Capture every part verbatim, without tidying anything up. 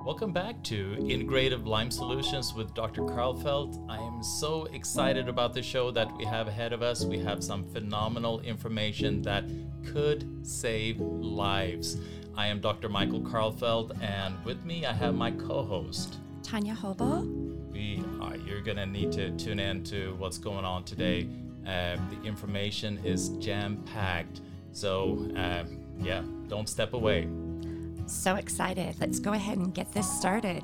Welcome back to Integrative Lyme Solutions with Doctor Karlfeldt. I am so excited about the show that we have ahead of us. We have some phenomenal information that could save lives. I am Doctor Michael Karlfeldt, and with me I have my co-host, Tanya Hobo. We are, you're going to need to tune in to what's going on today. Uh, the information is jam-packed, so uh, yeah, don't step away. So excited. Let's go ahead and get this started.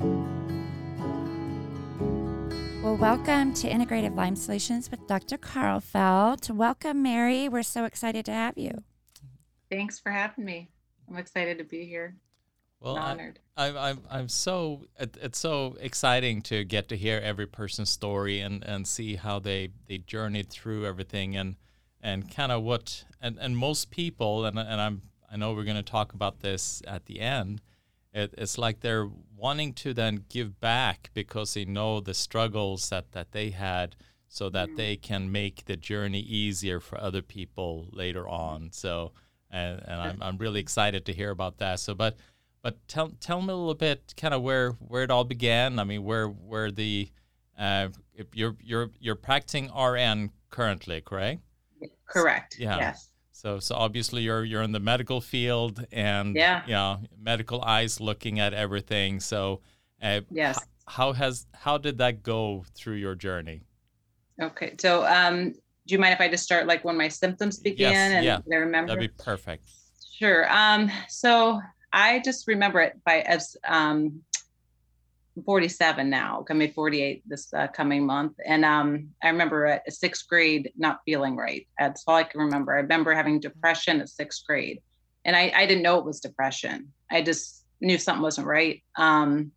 Well, welcome to Integrative Lyme Solutions with Doctor Karlfeldt. Welcome, Mary. We're so excited to have you. Thanks for having me. I'm excited to be here. Well, I'm honored. I, I, I'm, I'm so, it, it's so exciting to get to hear every person's story and, and see how they, they journeyed through everything and, and kind of what, and, and most people, and, and I'm, I know we're going to talk about this at the end. It, it's like they're wanting to then give back because they know the struggles that, that they had so that mm. they can make the journey easier for other people later on. So, and, and I'm, I'm really excited to hear about that. So, but, but tell, tell me a little bit kind of where, where it all began. I mean, where, where the, uh, if you're, you're, you're practicing R N currently, correct? Correct. Yeah. Yes. So, so obviously you're you're in the medical field, and yeah, you know, medical eyes looking at everything. So, uh, yes. H- how has how did that go through your journey? Okay, so um, do you mind if I just start like when my symptoms began? Yes, and yeah, I remember. That'd be perfect. Sure. Um, so I just remember it by as um, forty-seven now. I'm forty-eight this uh, coming month, and um, I remember at sixth grade not feeling right. That's all I can remember. I remember having depression at sixth grade, and I, I didn't know it was depression. I just knew something wasn't right. Um,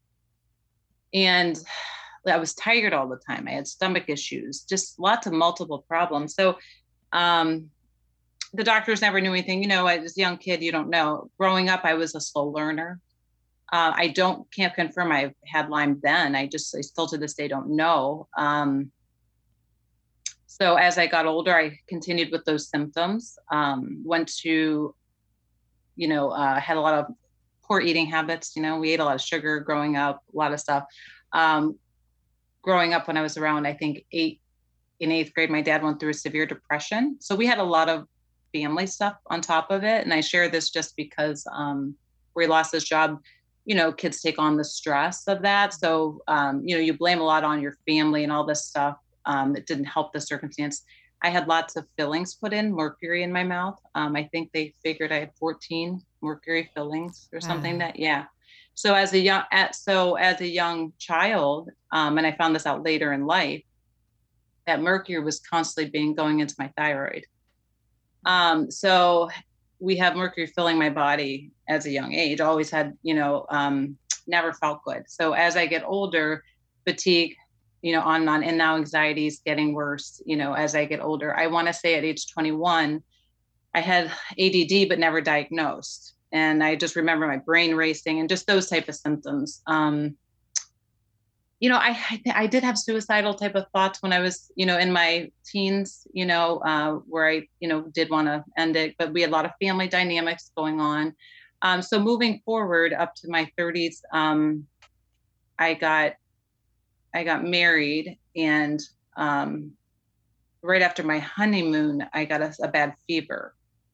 and I was tired all the time. I had stomach issues, just lots of multiple problems. So um, the doctors never knew anything. You know, as a young kid, you don't know. Growing up, I was a slow learner. Uh, I don't can't confirm I had Lyme then. I just I still to this day don't know. Um, so as I got older, I continued with those symptoms. Um, went to, you know, uh, had a lot of poor eating habits. You know, we ate a lot of sugar growing up, a lot of stuff. Um, growing up when I was around, I think eight in eighth grade, my dad went through a severe depression. So we had a lot of family stuff on top of it. And I share this just because um, where he lost his job. You know, kids take on the stress of that. So, um, you know, you blame a lot on your family and all this stuff. Um, it didn't help the circumstance. I had lots of fillings put in, mercury in my mouth. Um, I think they figured I had fourteen mercury fillings or something uh. that, yeah. So as a young, at, so as a young child, um, and I found this out later in life, that mercury was constantly being going into my thyroid. Um, so we have mercury filling my body as a young age, always had, you know, um, never felt good. So as I get older, fatigue, you know, on and on, and now anxiety is getting worse, you know, as I get older. I want to say at age twenty-one, I had A D D, but never diagnosed. And I just remember my brain racing and just those type of symptoms. Um, you know, I, I I did have suicidal type of thoughts when I was, you know, in my teens, you know, uh, where I, you know, did want to end it, but we had a lot of family dynamics going on. Um, so moving forward up to my thirties, um, I got, I got married, and um, right after my honeymoon, I got a, a bad fever,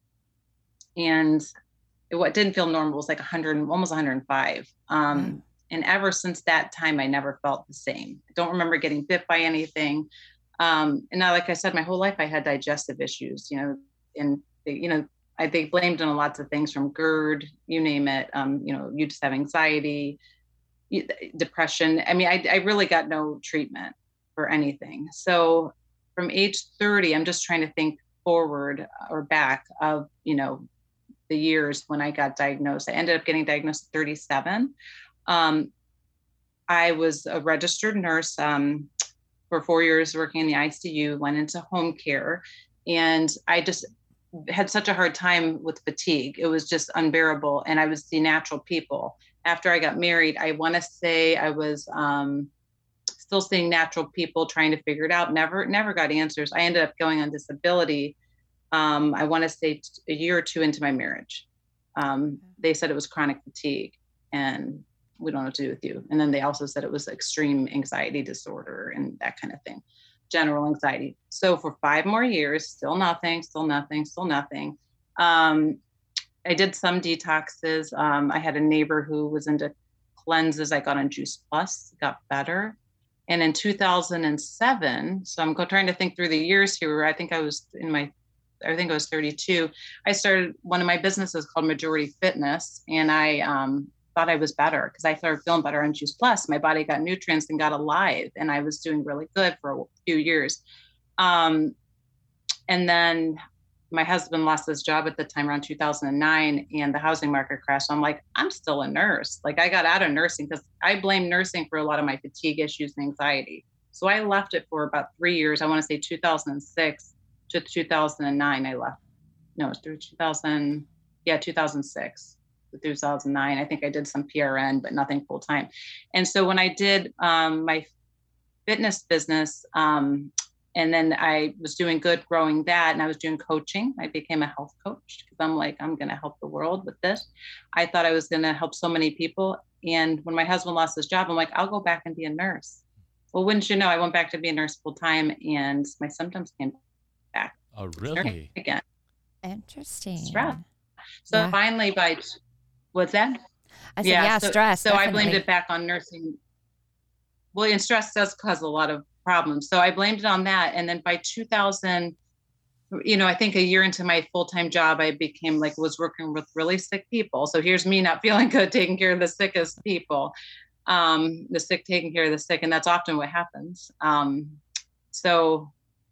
and it what didn't feel normal. It was like one hundred, almost one hundred five. Um, mm. And ever since that time, I never felt the same. I don't remember getting bit by anything. Um, and now, like I said, my whole life I had digestive issues, you know, and, they, you know, I think blamed on lots of things from GERD, you name it. Um, you know, you just have anxiety, depression. I mean, I, I really got no treatment for anything. So from age thirty, I'm just trying to think forward or back of, you know, the years when I got diagnosed. I ended up getting diagnosed at thirty-seven. Um, I was a registered nurse um, for four years working in the I C U, went into home care, and I just had such a hard time with fatigue. It was just unbearable. And I was the natural people. After I got married, I want to say I was um, still seeing natural people trying to figure it out. Never, never got answers. I ended up going on disability. Um, I want to say t- a year or two into my marriage. Um, they said it was chronic fatigue. And we don't know what to do with you. And then they also said it was extreme anxiety disorder and that kind of thing, general anxiety. So for five more years, still nothing, still nothing, still nothing. Um, I did some detoxes. Um, I had a neighbor who was into cleanses. I got on Juice Plus, got better. And in two thousand seven, so I'm trying to think through the years here. I think I was in my, I think I was thirty-two. I started one of my businesses called Majority Fitness, and I um, thought I was better because I started feeling better on Juice Plus. My body got nutrients and got alive, and I was doing really good for a few years. Um, and then my husband lost his job at the time around two thousand nine, and the housing market crashed. So I'm like, I'm still a nurse. Like I got out of nursing because I blame nursing for a lot of my fatigue issues and anxiety. So I left it for about three years. I want to say two thousand six to two thousand nine. I left. No, it was through two thousand. Yeah, two thousand six to two thousand nine. I think I did some P R N, but nothing full time. And so when I did um, my fitness business, um, and then I was doing good growing that, and I was doing coaching. I became a health coach because I'm like, I'm going to help the world with this. I thought I was going to help so many people. And when my husband lost his job, I'm like, I'll go back and be a nurse. Well, wouldn't you know, I went back to be a nurse full time, and my symptoms came back. Oh, really? Again. Interesting. Stress. So Yeah. finally, by what's that? I said, yeah, so, stress. So I blamed definitely. it back on nursing. Well, and stress does cause a lot of problems. So I blamed it on that. And then by two thousand, you know, I think a year into my full-time job, I became like, was working with really sick people. So here's me not feeling good, taking care of the sickest people, um, the sick, taking care of the sick. And that's often what happens. Um, so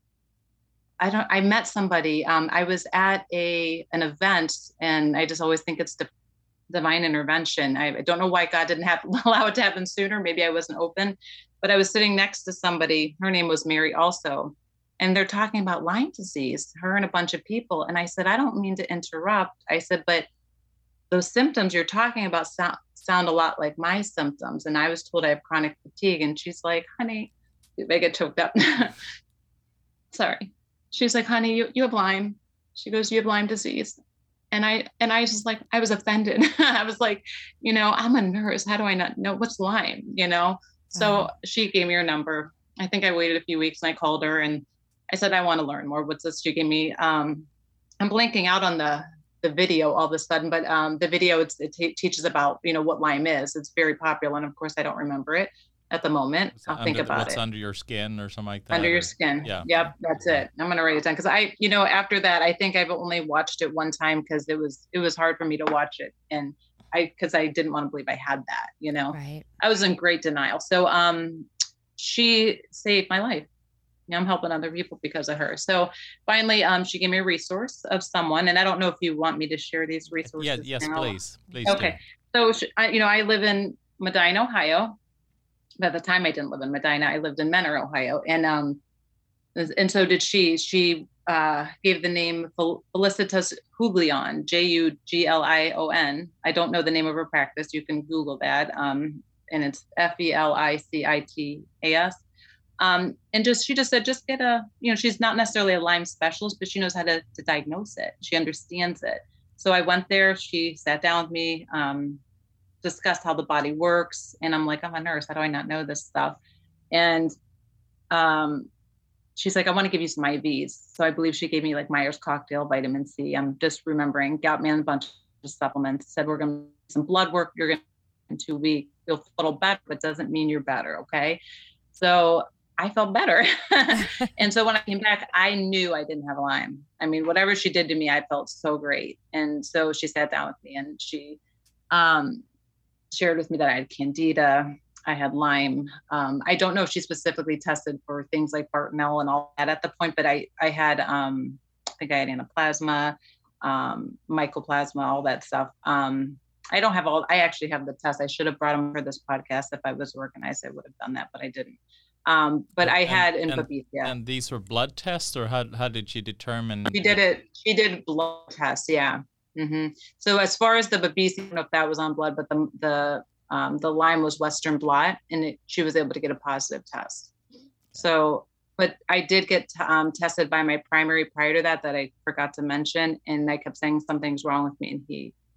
I don't, I met somebody, um, I was at a, an event, and I just always think it's the divine intervention. I, I don't know why God didn't have allow it to happen sooner. Maybe I wasn't open, but I was sitting next to somebody, her name was Mary also, and they're talking about Lyme disease, her and a bunch of people. And I said, I don't mean to interrupt. I said, but those symptoms you're talking about sound, sound a lot like my symptoms. And I was told I have chronic fatigue. And she's like, honey, I get choked up. Sorry. She's like, honey, you, you have Lyme. She goes, you have Lyme disease. And I, and I just like, I was offended. I was like, you know, I'm a nurse. How do I not know what's Lyme, you know? So Uh-huh. she gave me her number. I think I waited a few weeks and I called her and I said, I want to learn more. What's this? She gave me, um, I'm blanking out on the, the video all of a sudden, but um, the video, it's, it t- teaches about, you know, what Lyme is. It's very popular. And of course I don't remember it at the moment. What's I'll under, think about what's it. under your skin or something like that? Under or- your skin. Yeah. Yep. That's it. I'm going to write it down. Cause I, you know, after that, I think I've only watched it one time cause it was, it was hard for me to watch it. And I, cause I didn't want to believe I had that, you know, Right. I was in great denial. So, um, she saved my life. You know, I'm helping other people because of her. So finally, um, she gave me a resource of someone, and I don't know if you want me to share these resources. Yeah, yes, now. please. Please Okay. So, she, I, you know, I live in Medina, Ohio. At the time I didn't live in Medina, I lived in Mentor, Ohio. And, um, and so did she, she, uh, gave the name Fel- Felicitas Huglion, J U G L I O N. I don't know the name of her practice. You can Google that. Um, and it's F E L I C I T A S. Um, and just, she just said, just get a, you know, she's not necessarily a Lyme specialist, but she knows how to, to diagnose it. She understands it. So I went there, she sat down with me, um, discussed how the body works. And I'm like, I'm a nurse. How do I not know this stuff? And, um, she's like, I want to give you some I Vs. So I believe she gave me like Myers cocktail, vitamin C. I'm just remembering, got me on a bunch of supplements, said, we're going to do some blood work. You're going to in two weeks, feel a little better, but doesn't mean you're better. Okay. So I felt better. And so when I came back, I knew I didn't have Lyme. I mean, whatever she did to me, I felt so great. And so she sat down with me and she, um, shared with me that I had Candida, I had Lyme. Um, I don't know if she specifically tested for things like Bartonella and all that at the point, but I, I had, um, I think I had anaplasma, um, mycoplasma, all that stuff. Um, I don't have all, I actually have the test. I should have brought them for this podcast. If I was organized, I would have done that, but I didn't. Um, but And- I had and- in Babesia. And these were blood tests, or how how did she determine? She did it. She did blood tests. Yeah. hmm So as far as the Babesia, I don't know if that was on blood, but the the um, the Lyme was Western blot, and it, she was able to get a positive test. So, but I did get t- um, tested by my primary prior to that that I forgot to mention, and I kept saying something's wrong with me, and he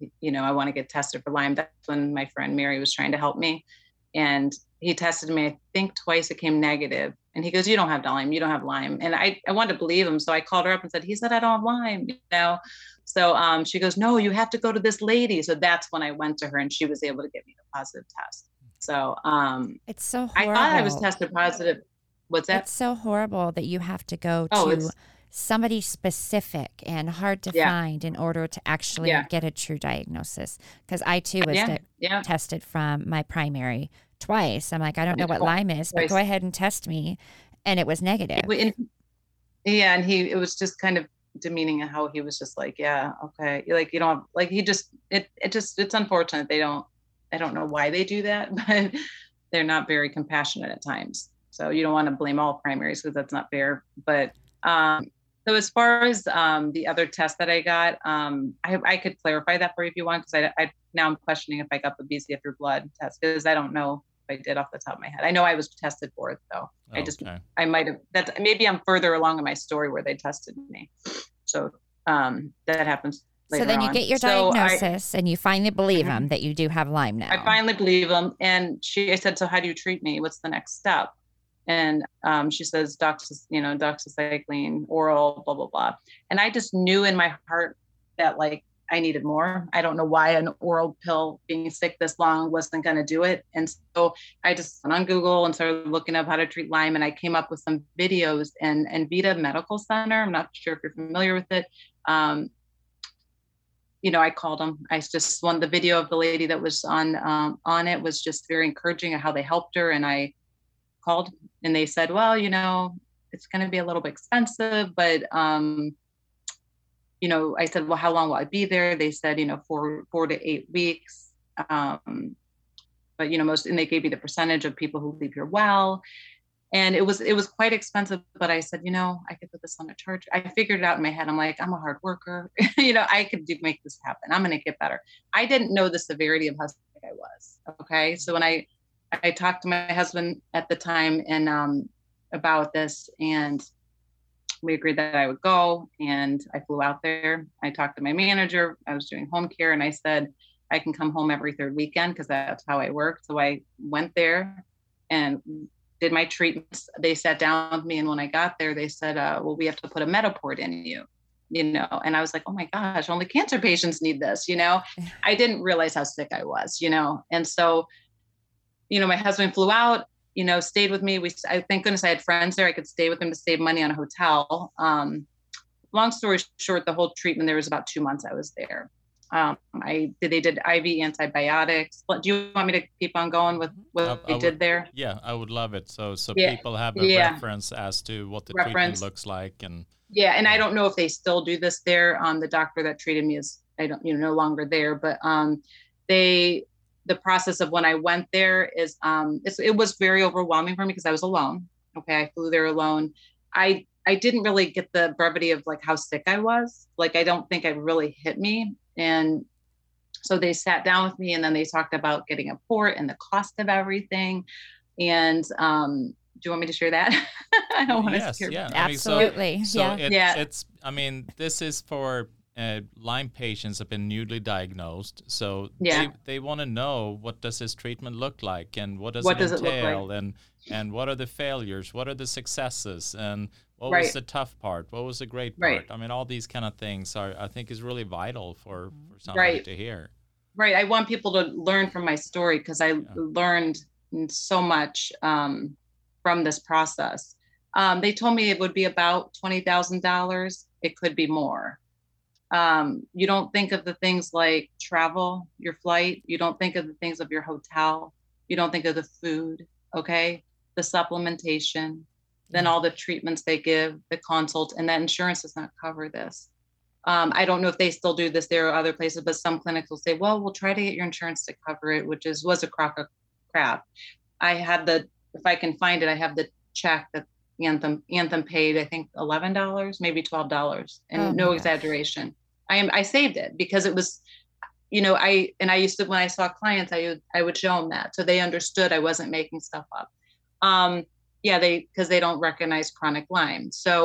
you know, I want to get tested for Lyme. That's when my friend Mary was trying to help me. And he tested me, I think twice. It came negative. And he goes, you don't have Lyme. You don't have Lyme. And I, I wanted to believe him. So I called her up and said, he said, I don't have Lyme, you know? So um, she goes, no, you have to go to this lady. So that's when I went to her and she was able to give me the positive test. So um, it's so I horrible. thought I was tested positive. What's that? It's so horrible that you have to go oh, to somebody specific and hard to yeah. find in order to actually yeah. get a true diagnosis. Because I too was yeah. de- yeah. tested from my primary twice. I'm like, I don't know what Lyme is, but twice. go ahead and test me. And it was negative. And, yeah. And he, it was just kind of demeaning how he was just like, yeah, okay. Like, you don't like, he just, it, it just, it's unfortunate. They don't, I don't know why they do that, but they're not very compassionate at times. So you don't want to blame all primaries because that's not fair. But um, so as far as um, the other test that I got, um, I, I could clarify that for you if you want, because I, I now I'm questioning if I got the B C F through blood test because I don't know if I did off the top of my head. I know I was tested for it though. Okay. I just I might have that's maybe I'm further along in my story where they tested me. So um, that happens. So then you on. get your so diagnosis I, and you finally believe mm-hmm. them that you do have Lyme now. I finally believe them. And she, I said, so how do you treat me? What's the next step? And um, she says, doxy, you know, doxycycline, oral, blah, blah, blah. And I just knew in my heart that like, I needed more. I don't know why an oral pill being sick this long wasn't going to do it. And so I just went on Google and started looking up how to treat Lyme. And I came up with some videos and, and Vita Medical Center. I'm not sure if you're familiar with it. Um, you know, I called them. I just one the video of the lady that was on um, on it was just very encouraging of how they helped her. And I called and they said, well, you know, it's going to be a little bit expensive, but um, you know, I said, well, how long will I be there? They said, you know, four four to eight weeks. Um, but you know, most and they gave me the percentage of people who leave here well. And it was it was quite expensive, but I said, you know, I could put this on a charge. I figured it out in my head. I'm like, I'm a hard worker. you know, I could do, make this happen. I'm going to get better. I didn't know the severity of how sick I was. Okay. So when I, I talked to my husband at the time and um, about this, and we agreed that I would go, and I flew out there. I talked to my manager. I was doing home care, and I said, I can come home every third weekend because that's how I work. So I went there and did my treatments. They sat down with me. And when I got there, they said, uh, well, we have to put a Metaport in you, you know? And I was like, oh my gosh, only cancer patients need this, you know? I didn't realize how sick I was, you know? And so, you know, my husband flew out, you know, stayed with me. We, I thank goodness I had friends there. I could stay with them to save money on a hotel. Um, long story short, the whole treatment, there was about two months I was there. Um, I did, they did I V antibiotics. Do you want me to keep on going with what I, they I did would, there? Yeah, I would love it. So, so yeah. people have a yeah. reference as to what the reference. treatment looks like. And yeah. And I don't know if they still do this there. Um, the doctor that treated me is, I don't, you know, no longer there, but, um, they, the process of when I went there is, um, it's, it was very overwhelming for me because I was alone. Okay. I flew there alone. I, I didn't really get the brevity of like how sick I was. Like, I don't think it really hit me. And so they sat down with me and then they talked about getting a port and the cost of everything. And um, do you want me to share that? I don't want yes, to share. Yeah, absolutely. I mean, so, yeah. So it, yeah. it's, I mean, this is for uh, Lyme patients have been newly diagnosed. So yeah. they, they want to know, what does this treatment look like? And what does what it does entail? It look like? And, and what are the failures? What are the successes? And what right. was the tough part? What was the great part? Right. I mean, all these kind of things are, I think, is really vital for, for somebody right. to hear. Right. I want people to learn from my story because I yeah. learned so much um, from this process. Um, they told me it would be about twenty thousand dollars. It could be more. Um, you don't think of the things like travel, your flight. You don't think of the things of your hotel. You don't think of the food. Okay. The supplementation, yeah. then all the treatments they give, the consult, and that insurance does not cover this. Um, I don't know if they still do this there or other places, but some clinics will say, well, we'll try to get your insurance to cover it, which is was a crock of crap. I had the, if I can find it, I have the check that Anthem Anthem paid, I think eleven dollars, maybe twelve dollars, and oh, no exaggeration. I am I saved it because it was, you know, I and I used to, when I saw clients, I would I would show them that, so they understood I wasn't making stuff up. Um, yeah, they because they don't recognize chronic Lyme. So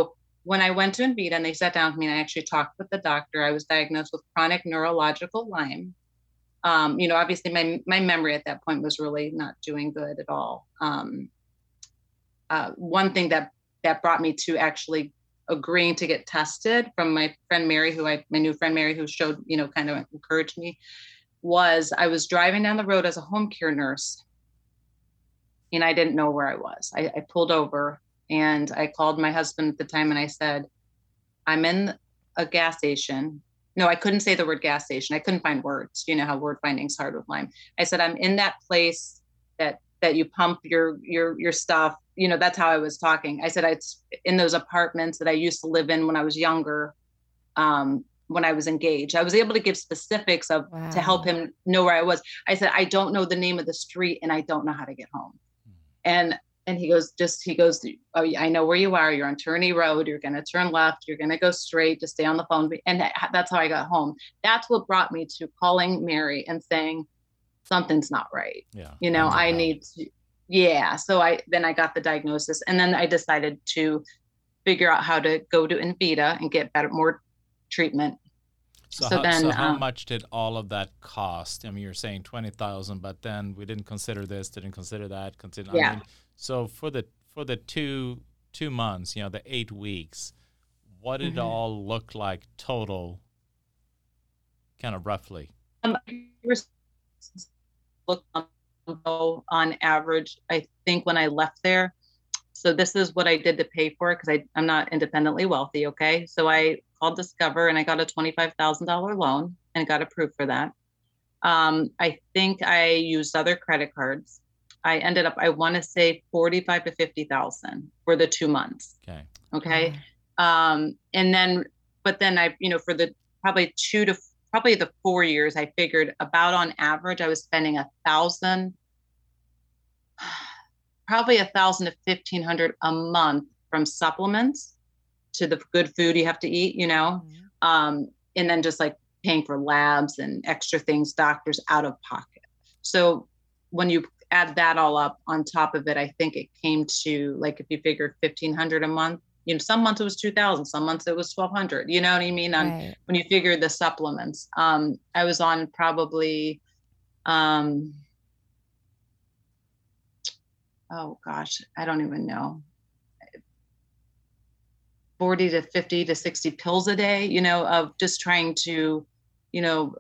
when I went to Envita and they sat down with me and I actually talked with the doctor, I was diagnosed with chronic neurological Lyme. Um, you know, obviously my, my memory at that point was really not doing good at all. Um, uh, one thing that, that brought me to actually agreeing to get tested from my friend Mary, who I, my new friend Mary, who showed, you know, kind of encouraged me, was I was driving down the road as a home care nurse and I didn't know where I was. I, I pulled over and I called my husband at the time and I said, I'm in a gas station. No, I couldn't say the word gas station. I couldn't find words. You know how word finding is hard with Lyme. I said, I'm in that place that that you pump your your your stuff. You know, that's how I was talking. I said, it's in those apartments that I used to live in when I was younger, um, when I was engaged. I was able to give specifics of Wow. to help him know where I was. I said, I don't know the name of the street and I don't know how to get home. And and he goes, just, he goes, oh, I know where you are. You're on Turney Road. You're going to turn left. You're going to go straight. Just stay on the phone. And that, that's how I got home. That's what brought me to calling Mary and saying, something's not right. Yeah. You know, I need to, yeah. So I, then I got the diagnosis and then I decided to figure out how to go to Envita and get better, more treatment. So, So how, then, so how um, much did all of that cost? I mean, you're saying twenty thousand, but then we didn't consider this, didn't consider that. Consider. Yeah. I mean, so for the for the two two months, you know, the eight weeks, what did it Mhm. all look like total? Kind of roughly. Um, look on average, I think when I left there. So this is what I did to pay for it because I'm not independently wealthy. Okay. So I called Discover and I got a twenty-five thousand dollars loan and got approved for that. Um, I think I used other credit cards. I ended up, I want to say forty-five to fifty thousand for the two months. Okay. Okay. Um, and then, but then I, you know, for the probably two to probably the four years, I figured about on average, I was spending a thousand, probably a thousand to fifteen hundred a month from supplements to the good food you have to eat, you know, Mhm. um, and then just like paying for labs and extra things, doctors out of pocket. So when you add that all up on top of it, I think it came to like, if you figure fifteen hundred a month, you know, some months it was two thousand, some months it was twelve hundred, you know what I mean? On Right. when you figure the supplements, um, I was on probably, um, oh gosh, I don't even know, forty to fifty to sixty pills a day, you know, of just trying to, you know,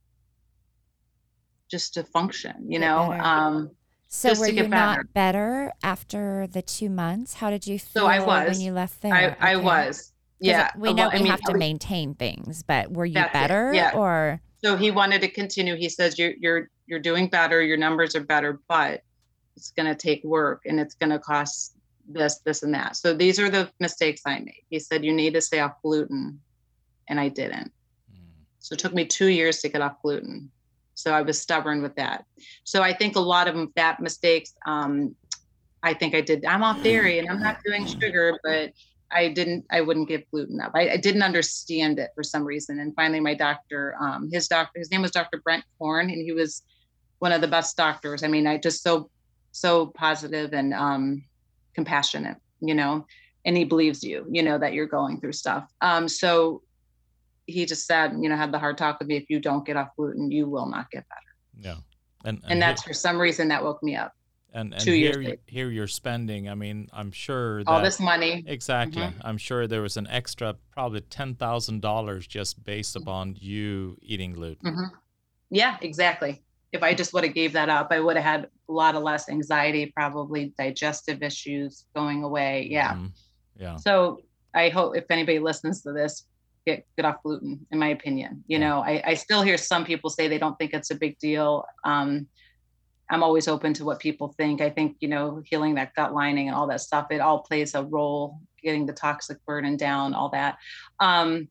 just to function, you Get know, better. um, So just were to you get not better. better after the two months? How did you So I feel when was, you left I, there? I Okay. was, 'Cause yeah. we uh, know Well, I we mean, have to maintain things, but were you that's it. better Yeah. or? So he wanted to continue. He says, you're, you're, you're doing better. Your numbers are better, but it's going to take work and it's going to cost this, this, and that. So these are the mistakes I made. He said, you need to stay off gluten. And I didn't. Mm. So it took me two years to get off gluten. So I was stubborn with that. So I think a lot of them, that mistakes, um, I think I did, I'm off dairy and I'm not doing sugar, but I didn't, I wouldn't give gluten up. I, I didn't understand it for some reason. And finally my doctor, um, his doctor, his name was Doctor Brent Korn, and he was one of the best doctors. I mean, I just so, so positive and um, compassionate, you know, and he believes you, you know, that you're going through stuff. Um, so he just said, you know, had the hard talk with me. If you don't get off gluten, you will not get better. Yeah. And, and, And that's he- for some reason that woke me up. and, and two years here, you- later. here you're spending, I mean, I'm sure that All this money. exactly. Mhm. I'm sure there was an extra probably ten thousand dollars just based Mm-hmm. upon you eating gluten. Mhm. Yeah, exactly. If I just would have gave that up, I would have had a lot of less anxiety, probably digestive issues going away. Yeah. Mhm. Yeah. So I hope if anybody listens to this, get get off gluten, in my opinion. You Yeah. know, I, I still hear some people say they don't think it's a big deal. Um, I'm always open to what people think. I think, you know, healing that gut lining and all that stuff, it all plays a role, getting the toxic burden down, all that. Um,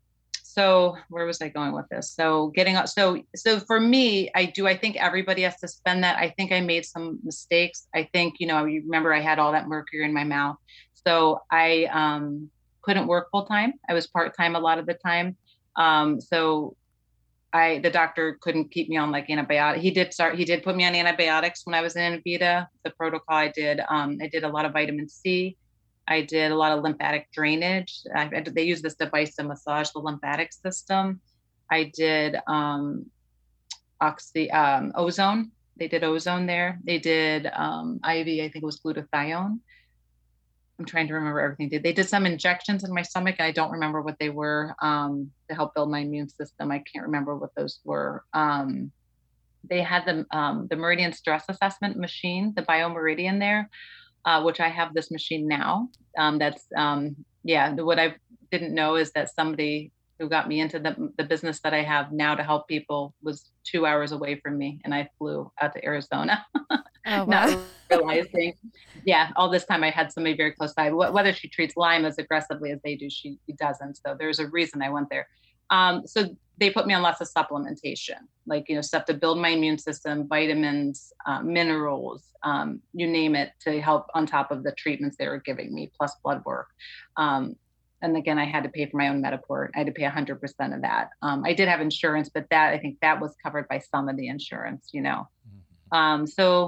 so where was I going with this? So getting up. So, so for me, I do, I think everybody has to spend that. I think I made some mistakes. I think, you know, you remember I had all that mercury in my mouth. So I um, couldn't work full time. I was part-time a lot of the time. Um, so I, the doctor couldn't keep me on like antibiotic. He did start, he did put me on antibiotics when I was in Envita, the protocol I did. Um, I did a lot of vitamin C. I did a lot of lymphatic drainage. I, I, they use this device to massage the lymphatic system. I did um, oxy, um, ozone. They did ozone there. They did um, I V, I think it was glutathione. I'm trying to remember everything. They did some injections in my stomach. I don't remember what they were um, to help build my immune system. I can't remember what those were. Um, they had the, um, the Meridian stress assessment machine, the BioMeridian there, uh, which I have this machine now. Um, that's, um, yeah, the, what I didn't know is that somebody who got me into the, the business that I have now to help people was two hours away from me. And I flew out to Arizona. Oh, wow. Not realizing, yeah, all this time I had somebody very close by. Whether she treats Lyme as aggressively as they do, she doesn't. So there's a reason I went there. Um, so they put me on lots of supplementation, like, you know, stuff to build my immune system, vitamins, uh, minerals, um, you name it, to help on top of the treatments they were giving me, plus blood work. Um, and again, I had to pay for my own Mediport. I had to pay one hundred percent of that. Um, I did have insurance, but that, I think that was covered by some of the insurance, you know. Mm-hmm. Um, so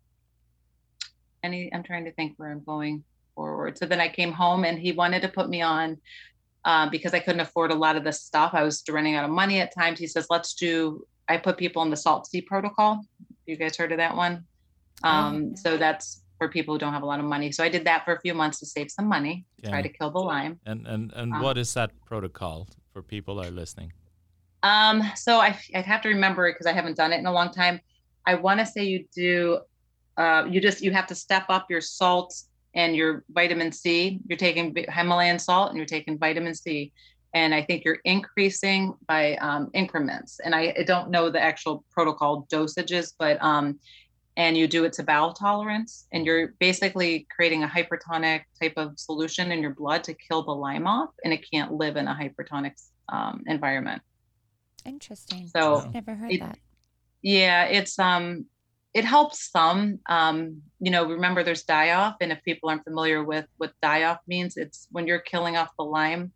Any, I'm trying to think where I'm going forward. So then I came home and he wanted to put me on uh, because I couldn't afford a lot of this stuff. I was running out of money at times. He says, let's do, I put people in the Salt Sea Protocol. You guys heard of that one? Um, oh. So that's for people who don't have a lot of money. So I did that for a few months to save some money, to yeah. try to kill the Lyme. And and, and um, what is that protocol for people that are listening? Um, so I, I'd have to remember it because I haven't done it in a long time. I want to say you do Uh, you just, you have to step up your salt and your vitamin C. You're taking Himalayan salt and you're taking vitamin C. And I think you're increasing by um, increments. And I, I don't know the actual protocol dosages, but, um, and you do it to bowel tolerance. And you're basically creating a hypertonic type of solution in your blood to kill the Lyme off. And it can't live in a hypertonic um, environment. Interesting. So I've never heard it, that. Yeah, it's, um, it helps some, um, you know, remember there's die-off. And if people aren't familiar with what die-off means, it's when you're killing off the Lyme,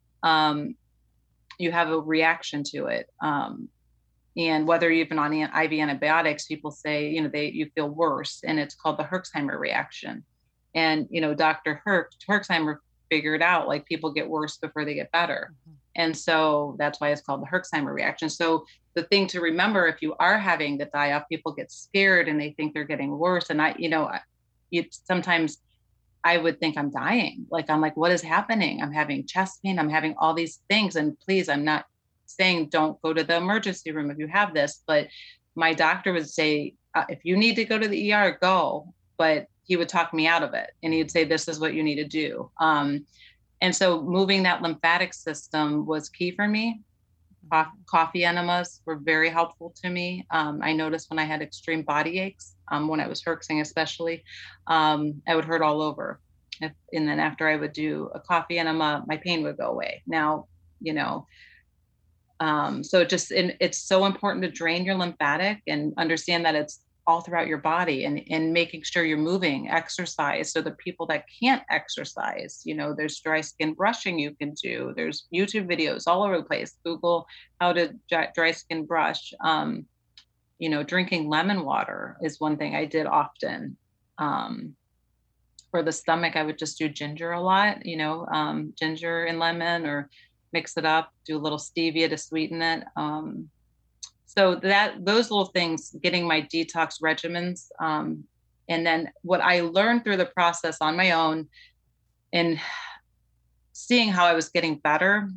um, you have a reaction to it. Um, and whether you've been on I V antibiotics, people say, you know, they, you feel worse, and it's called the Herxheimer reaction. And, you know, Doctor Herx, Herxheimer figured out, like, people get worse before they get better. Mm-hmm. And so that's why it's called the Herxheimer reaction. So the thing to remember, if you are having the die-off, people get scared and they think they're getting worse. And I, you know, you sometimes I would think I'm dying. Like, I'm like, what is happening? I'm having chest pain. I'm having all these things. And please, I'm not saying don't go to the emergency room if you have this, but my doctor would say, uh, if you need to go to the E R, go. But he would talk me out of it. And he'd say, this is what you need to do. Um, and so moving that lymphatic system was key for me. Coffee enemas were very helpful to me. Um, I noticed when I had extreme body aches, um, when I was herxing especially, um, I would hurt all over. If, and then after I would do a coffee enema, my pain would go away. Now, you know, um, so it just, it, it's so important to drain your lymphatic and understand that it's all throughout your body, and, and making sure you're moving, exercise. So the people that can't exercise, you know, there's dry skin brushing you can do. There's YouTube videos all over the place. Google how to dry, dry skin brush. Um, you know, drinking lemon water is one thing I did often. Um, for the stomach, I would just do ginger a lot, you know, um, ginger and lemon, or mix it up, do a little stevia to sweeten it. Um, So that, those little things, getting my detox regimens. Um, and then what I learned through the process on my own, and seeing how I was getting better,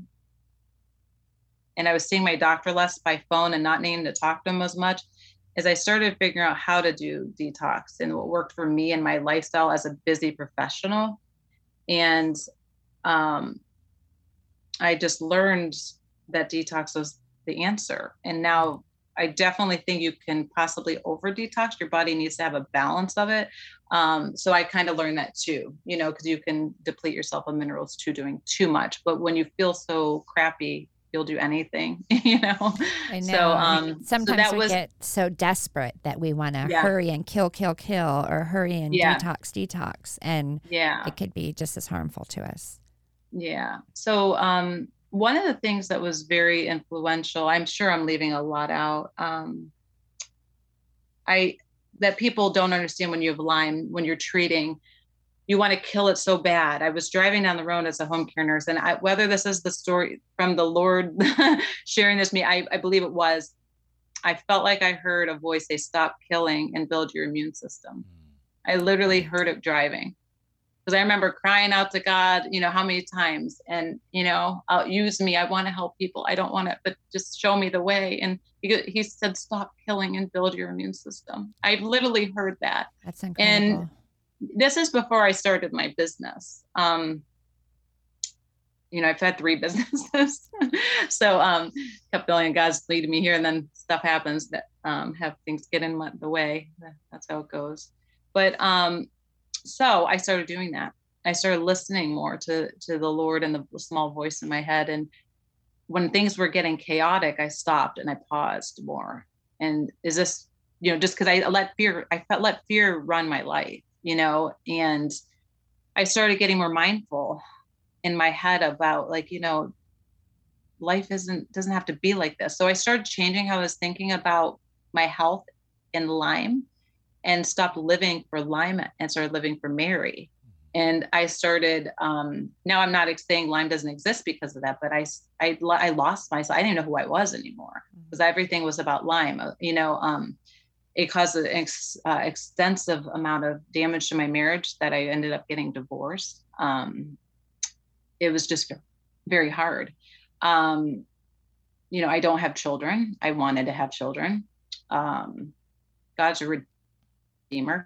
and I was seeing my doctor less by phone and not needing to talk to him as much, as I started figuring out how to do detox and what worked for me and my lifestyle as a busy professional. And um, I just learned that detox was the answer. And now I definitely think you can possibly over detox. Your body needs to have a balance of it. Um, so I kind of learned that too, you know, because you can deplete yourself of minerals too doing too much. But when you feel so crappy, you'll do anything, you know. I know. So um, sometimes so that we was, get so desperate that we want to yeah. hurry and kill, kill, kill, or hurry and yeah. detox, detox, and yeah, it could be just as harmful to us. Yeah. So um, one of the things that was very influential, I'm sure I'm leaving a lot out, um, I that people don't understand when you have Lyme, when you're treating, you want to kill it so bad. I was driving down the road as a home care nurse, and I, whether this is the story from the Lord sharing this with me, I, I believe it was, I felt like I heard a voice say, stop killing and build your immune system. I literally heard it driving, because I remember crying out to God, you know, how many times, and, you know, I'll use me. I want to help people. I don't want to, but just show me the way. And he, he said, stop killing and build your immune system. I literally heard that. That's incredible. And this is before I started my business. Um, you know, I've had three businesses. so um, kept feeling God's leading me here, and then stuff happens that um, have things get in the way. That's how it goes. But um, so I started doing that. I started listening more to, to the Lord and the small voice in my head. And when things were getting chaotic, I stopped and I paused more. And is this, you know, just because I let fear, I felt let fear run my life, you know, and I started getting more mindful in my head about, like, you know, life isn't, doesn't have to be like this. So I started changing how I was thinking about my health in Lyme, and stopped living for Lyme and started living for Mary. And I started, um, now I'm not saying Lyme doesn't exist because of that, but I, I, I lost myself. I didn't know who I was anymore, because everything was about Lyme. You know, um, it caused an ex, uh, extensive amount of damage to my marriage that I ended up getting divorced. Um, it was just very hard. Um, you know, I don't have children. I wanted to have children. Um, God's a redeemer.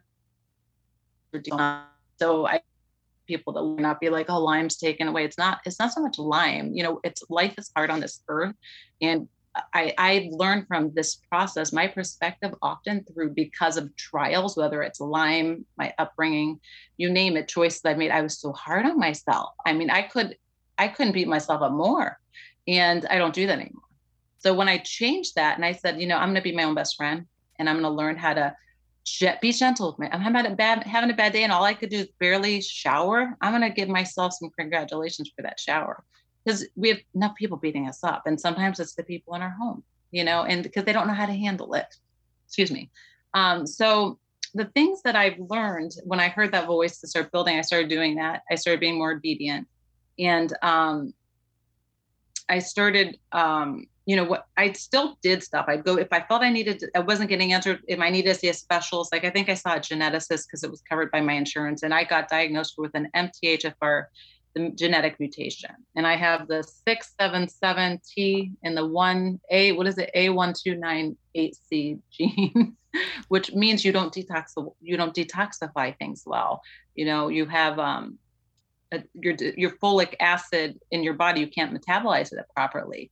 So I people that will not be like, oh, Lyme's taken away. It's not, it's not so much Lyme, you know, it's life is hard on this earth. And I, I learned from this process, my perspective often through, because of trials, whether it's Lyme, my upbringing, you name it, choices I made. I was so hard on myself. I mean, I could, I couldn't beat myself up more, and I don't do that anymore. So when I changed that and I said, you know, I'm going to be my own best friend, and I'm going to learn how to be gentle with me. I'm having a bad, having a bad day, and all I could do is barely shower. I'm going to give myself some congratulations for that shower, because we have enough people beating us up. And sometimes it's the people in our home, you know, and because they don't know how to handle it. Excuse me. Um, so the things that I've learned when I heard that voice to start building, I started doing that. I started being more obedient. And um, I started, um, you know, what I still did stuff. I'd go, if I felt I needed, to, I wasn't getting answered, if I needed to see a specialist, like I think I saw a geneticist because it was covered by my insurance, and I got diagnosed with an M T H F R, the genetic mutation. And I have the six seven seven T and the one A, what is it? A one two nine eight C gene, which means you don't detox, you don't detoxify things well. You know, you have, um, a, your, your folic acid in your body, you can't metabolize it properly.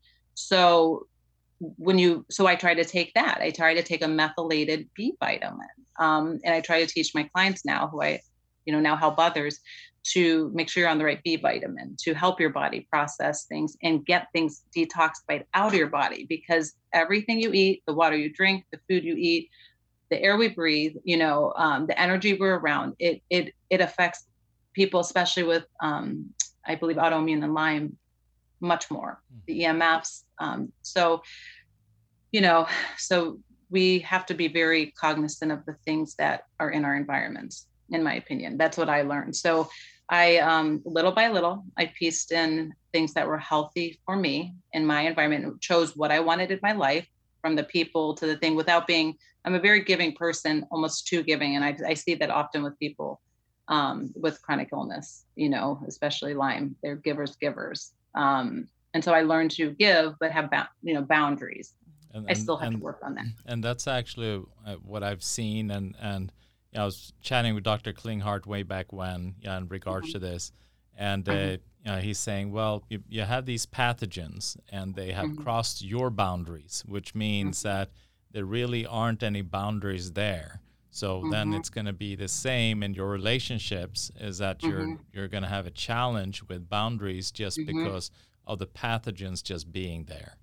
So when you, so I try to take that, I try to take a methylated B vitamin. Um, and I try to teach my clients now, who I, you know, now help others, to make sure you're on the right B vitamin to help your body process things and get things detoxified out of your body, because everything you eat, the water you drink, the food you eat, the air we breathe, you know, um, the energy we're around, it, it, it affects people, especially with, um, I believe, autoimmune and Lyme, much more, the E M Fs. Um, so, you know, so we have to be very cognizant of the things that are in our environments, in my opinion. That's what I learned. So I, um, little by little, I pieced in things that were healthy for me in my environment, chose what I wanted in my life, from the people to the thing, without being, I'm a very giving person, almost too giving. And I, I see that often with people um, with chronic illness, you know, especially Lyme, they're givers, givers. Um, and so I learned to give, but have, ba- you know, boundaries. And, I still have and, to work on that. And that's actually uh, what I've seen. And, and you know, I was chatting with Doctor Klinghardt way back when, yeah, in regards mm-hmm. to this. And uh, mm-hmm. you know, he's saying, well, you, you have these pathogens and they have mm-hmm. crossed your boundaries, which means mm-hmm. that there really aren't any boundaries there. So mm-hmm. then it's going to be the same in your relationships, is that mm-hmm. you're you're going to have a challenge with boundaries just mm-hmm. because of the pathogens just being there.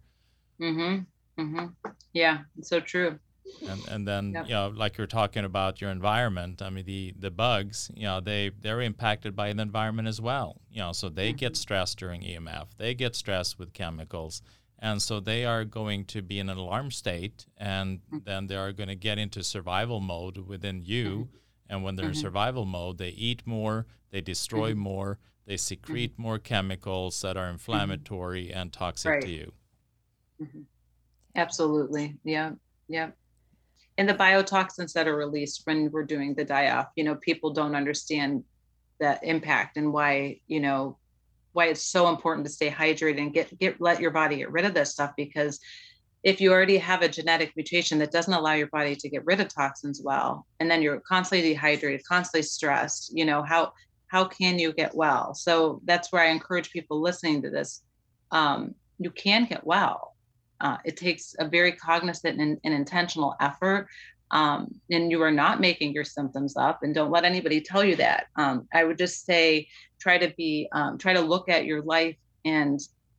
Mm-hmm. Mm-hmm. Yeah, it's so true. And and then yep. Yep. you know, like you're talking about your environment. I mean, the the bugs, you know, they they're impacted by the environment as well. You know, so they mm-hmm. get stressed during E M F. They get stressed with chemicals. And so they are going to be in an alarm state, and then they are going to get into survival mode within you, And when they're in Mhm. survival mode, they eat more, they destroy Mhm. more, they secrete more chemicals that are inflammatory and toxic to Right. you. Mhm. Absolutely. Yeah. Yeah. And the biotoxins that are released when we're doing the die-off, you know, people don't understand that impact and why, you know, why it's so important to stay hydrated and get get let your body get rid of this stuff, because if you already have a genetic mutation that doesn't allow your body to get rid of toxins well, and then you're constantly dehydrated, constantly stressed, you know, how how can you get well? So that's where I encourage people listening to this. Um, you can get well. Uh, it takes a very cognizant and, and intentional effort. Um, and you are not making your symptoms up, and don't let anybody tell you that. Um, I would just say, try to be, um, try to look at your life and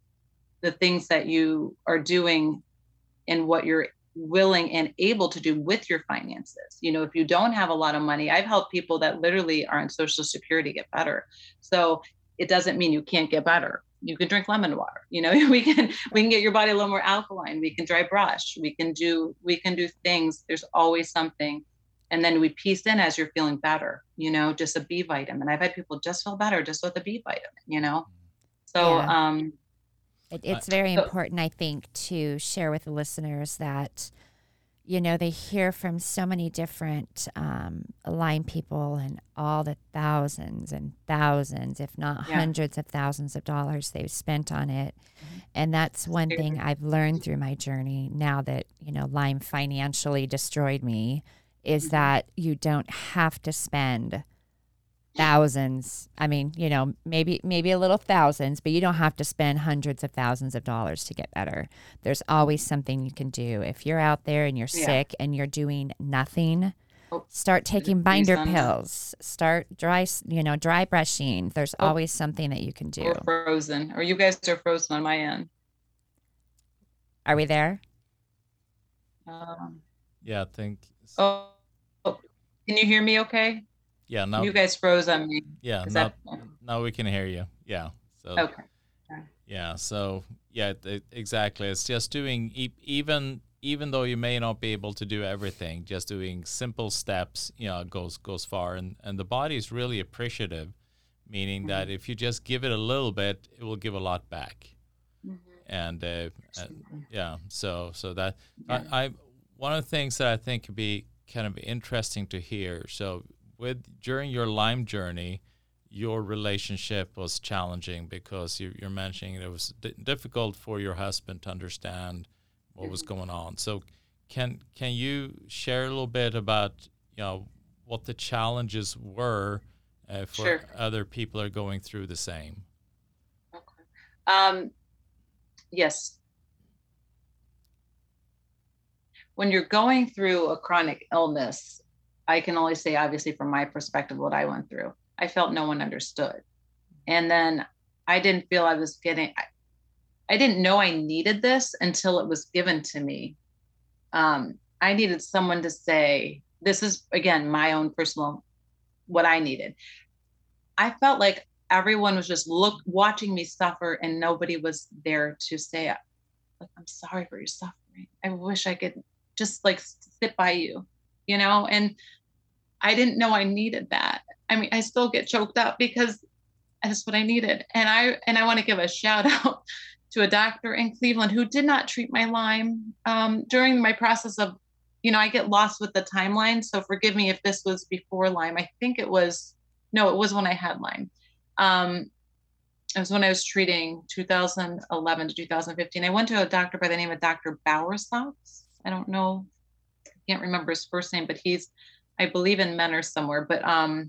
the things that you are doing and what you're willing and able to do with your finances. You know, if you don't have a lot of money, I've helped people that literally are on Social Security get better. So it doesn't mean you can't get better. You can drink lemon water. You know, we can we can get your body a little more alkaline. We can dry brush. We can do we can do things. There's always something. And then we piece in as you're feeling better, you know, just a B vitamin. I've had people just feel better just with a B vitamin, you know. So Yeah. um It, it's very important, I think, to share with the listeners that, you know, they hear from so many different um, Lyme people and all the thousands and thousands, if not Yeah. hundreds of thousands of dollars they've spent on it. Mhm. And that's one Scary. thing I've learned through my journey now that, you know, Lyme financially destroyed me, is Mhm. that you don't have to spend thousands. I mean, you know, maybe maybe a little thousands, but you don't have to spend hundreds of thousands of dollars to get better. There's always something you can do. If you're out there and you're Yeah. sick and you're doing nothing, Oh, start taking freeze binder on that. pills. Start dry, you know, dry brushing. There's Oh. always something that you can do. We're frozen, or you guys are frozen on my end. Are we there? Um, Yeah, I think. oh, oh, can you hear me okay? Yeah, now. You guys froze on me. Yeah, Is now, that now we can hear you. Yeah. So. okay? Yeah. So yeah, th- exactly. It's just doing e- even even though you may not be able to do everything, just doing simple steps, you know, goes goes far, and and the body is really appreciative, meaning that if you just give it a little bit, it will give a lot back. Mhm. And uh, uh, Absolutely. yeah, so so that Yeah. I, I one of the things that I think could be kind of interesting to hear. So with during your Lyme journey, your relationship was challenging because you, you're mentioning it was d- difficult for your husband to understand what was going on. So can can you share a little bit about, you know, what the challenges were uh, for Sure. other people are going through the same? Okay. Um, yes. When you're going through a chronic illness, I can only say, obviously, from my perspective, what I went through. I felt no one understood. And then I didn't feel I was getting, I, I didn't know I needed this until it was given to me. Um, I needed someone to say, this is, again, my own personal, what I needed. I felt like everyone was just look watching me suffer, and nobody was there to say, like, I'm sorry for your suffering. I wish I could just like sit by you, you know? And I didn't know I needed that. I mean, I still get choked up because that's what I needed. And I and I want to give a shout out to a doctor in Cleveland who did not treat my Lyme um, during my process of, you know, I get lost with the timeline. So forgive me if this was before Lyme. I think it was, no, it was when I had Lyme. Um, it was when I was treating two thousand eleven to two thousand fifteen. I went to a doctor by the name of Doctor Bowersox. I don't know, I can't remember his first name, but he's, I believe, in Menor somewhere. But um,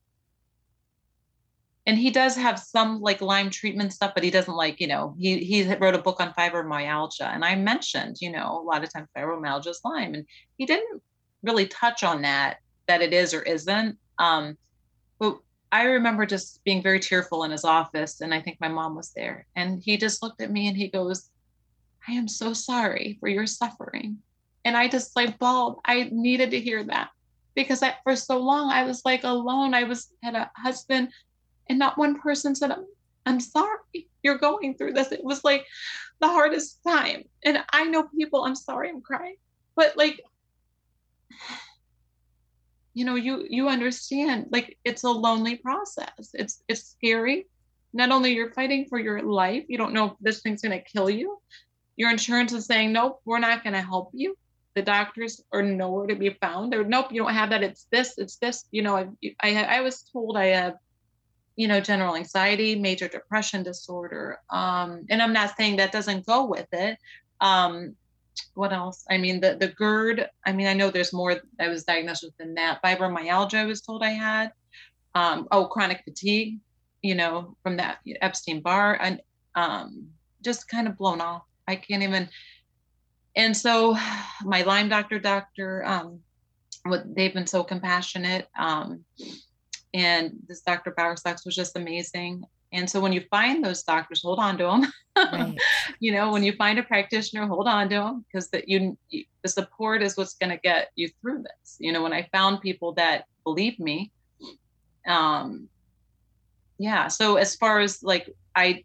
and he does have some like Lyme treatment stuff, but he doesn't like, you know, he he wrote a book on fibromyalgia, and I mentioned, you know, a lot of times fibromyalgia is Lyme, and he didn't really touch on that that it is or isn't. Um, but I remember just being very tearful in his office, and I think my mom was there, and he just looked at me and he goes, I am so sorry for your suffering. And I just like bawled. I needed to hear that because I, for so long I was like alone. I was had a husband, and not one person said, I'm, I'm sorry you're going through this. It was like the hardest time. And I know people, I'm sorry I'm crying, but like you know, you you understand, like, it's a lonely process. It's it's scary. Not only you're fighting for your life, you don't know if this thing's going to kill you. Your insurance is saying, nope, we're not going to help you. The doctors are nowhere to be found. They're, nope, you don't have that. It's this, it's this. You know, I I, I was told I have, you know, general anxiety, major depression disorder. Um, and I'm not saying that doesn't go with it. Um, what else? I mean, the, the GERD, I mean, I know there's more I was diagnosed with than that. Fibromyalgia, I was told I had. Um, oh, chronic fatigue, you know, from that Epstein-Barr, and um, just kind of blown off. I can't even. And so my Lyme doctor, doctor, um, what they've been so compassionate. Um, and this Doctor Bowersox was just amazing. And so when you find those doctors, hold on to them. Right. You know, when you find a practitioner, hold on to them, because that you, you the support is what's going to get you through this. You know, when I found people that believed me, um, yeah. So as far as like, I,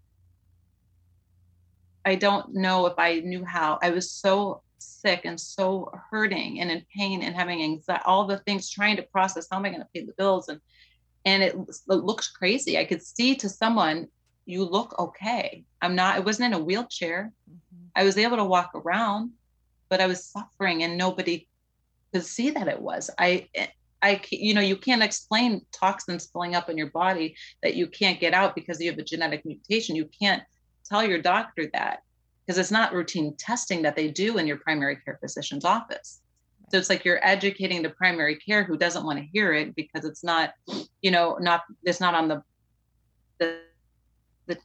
I don't know if I knew how. I was so sick and so hurting and in pain and having anxiety, all the things, trying to process, how am I going to pay the bills? And And it, it looks crazy. I could see to someone, you look okay. I'm not, I wasn't in a wheelchair. Mm-hmm. I was able to walk around, but I was suffering and nobody could see that it was. I, I, you know, you can't explain toxins filling up in your body that you can't get out because you have a genetic mutation. You can't tell your doctor that, because it's not routine testing that they do in your primary care physician's office. So it's like you're educating the primary care who doesn't want to hear it because it's not, you know, not, it's not on the, the, the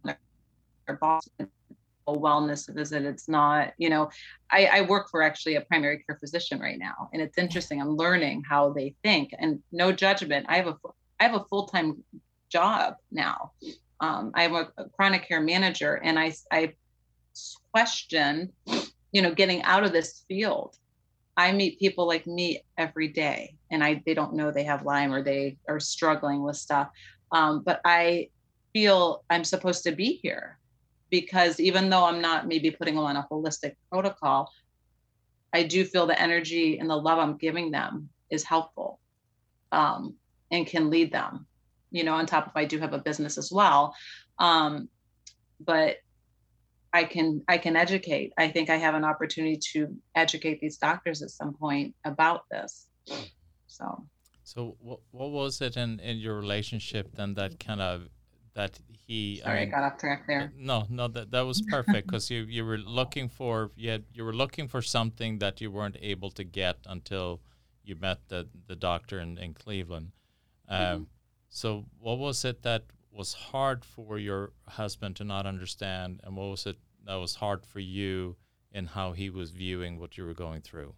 wellness visit. It's not, you know, I, I work for actually a primary care physician right now. And it's interesting. I'm learning how they think, and no judgment. I have a, I have a full-time job now. Um, I'm a, a chronic care manager, and I, I question, you know, getting out of this field. I meet people like me every day, and I, they don't know they have Lyme or they are struggling with stuff. Um, but I feel I'm supposed to be here, because even though I'm not maybe putting them on a holistic protocol, I do feel the energy and the love I'm giving them is helpful, um, and can lead them, you know, on top of I do have a business as well. Um, but I can, I can educate. I think I have an opportunity to educate these doctors at some point about this. So, so what, what was it in, in your relationship then that kind of, that he, sorry, I, mean, I got off track there. No, no, that, that was perfect. Cause you, you were looking for, you had, you were looking for something that you weren't able to get until you met the, the doctor in, in Cleveland. Um, mm-hmm. So what was it that was hard for your husband to not understand, and what was it that was hard for you in how he was viewing what you were going through?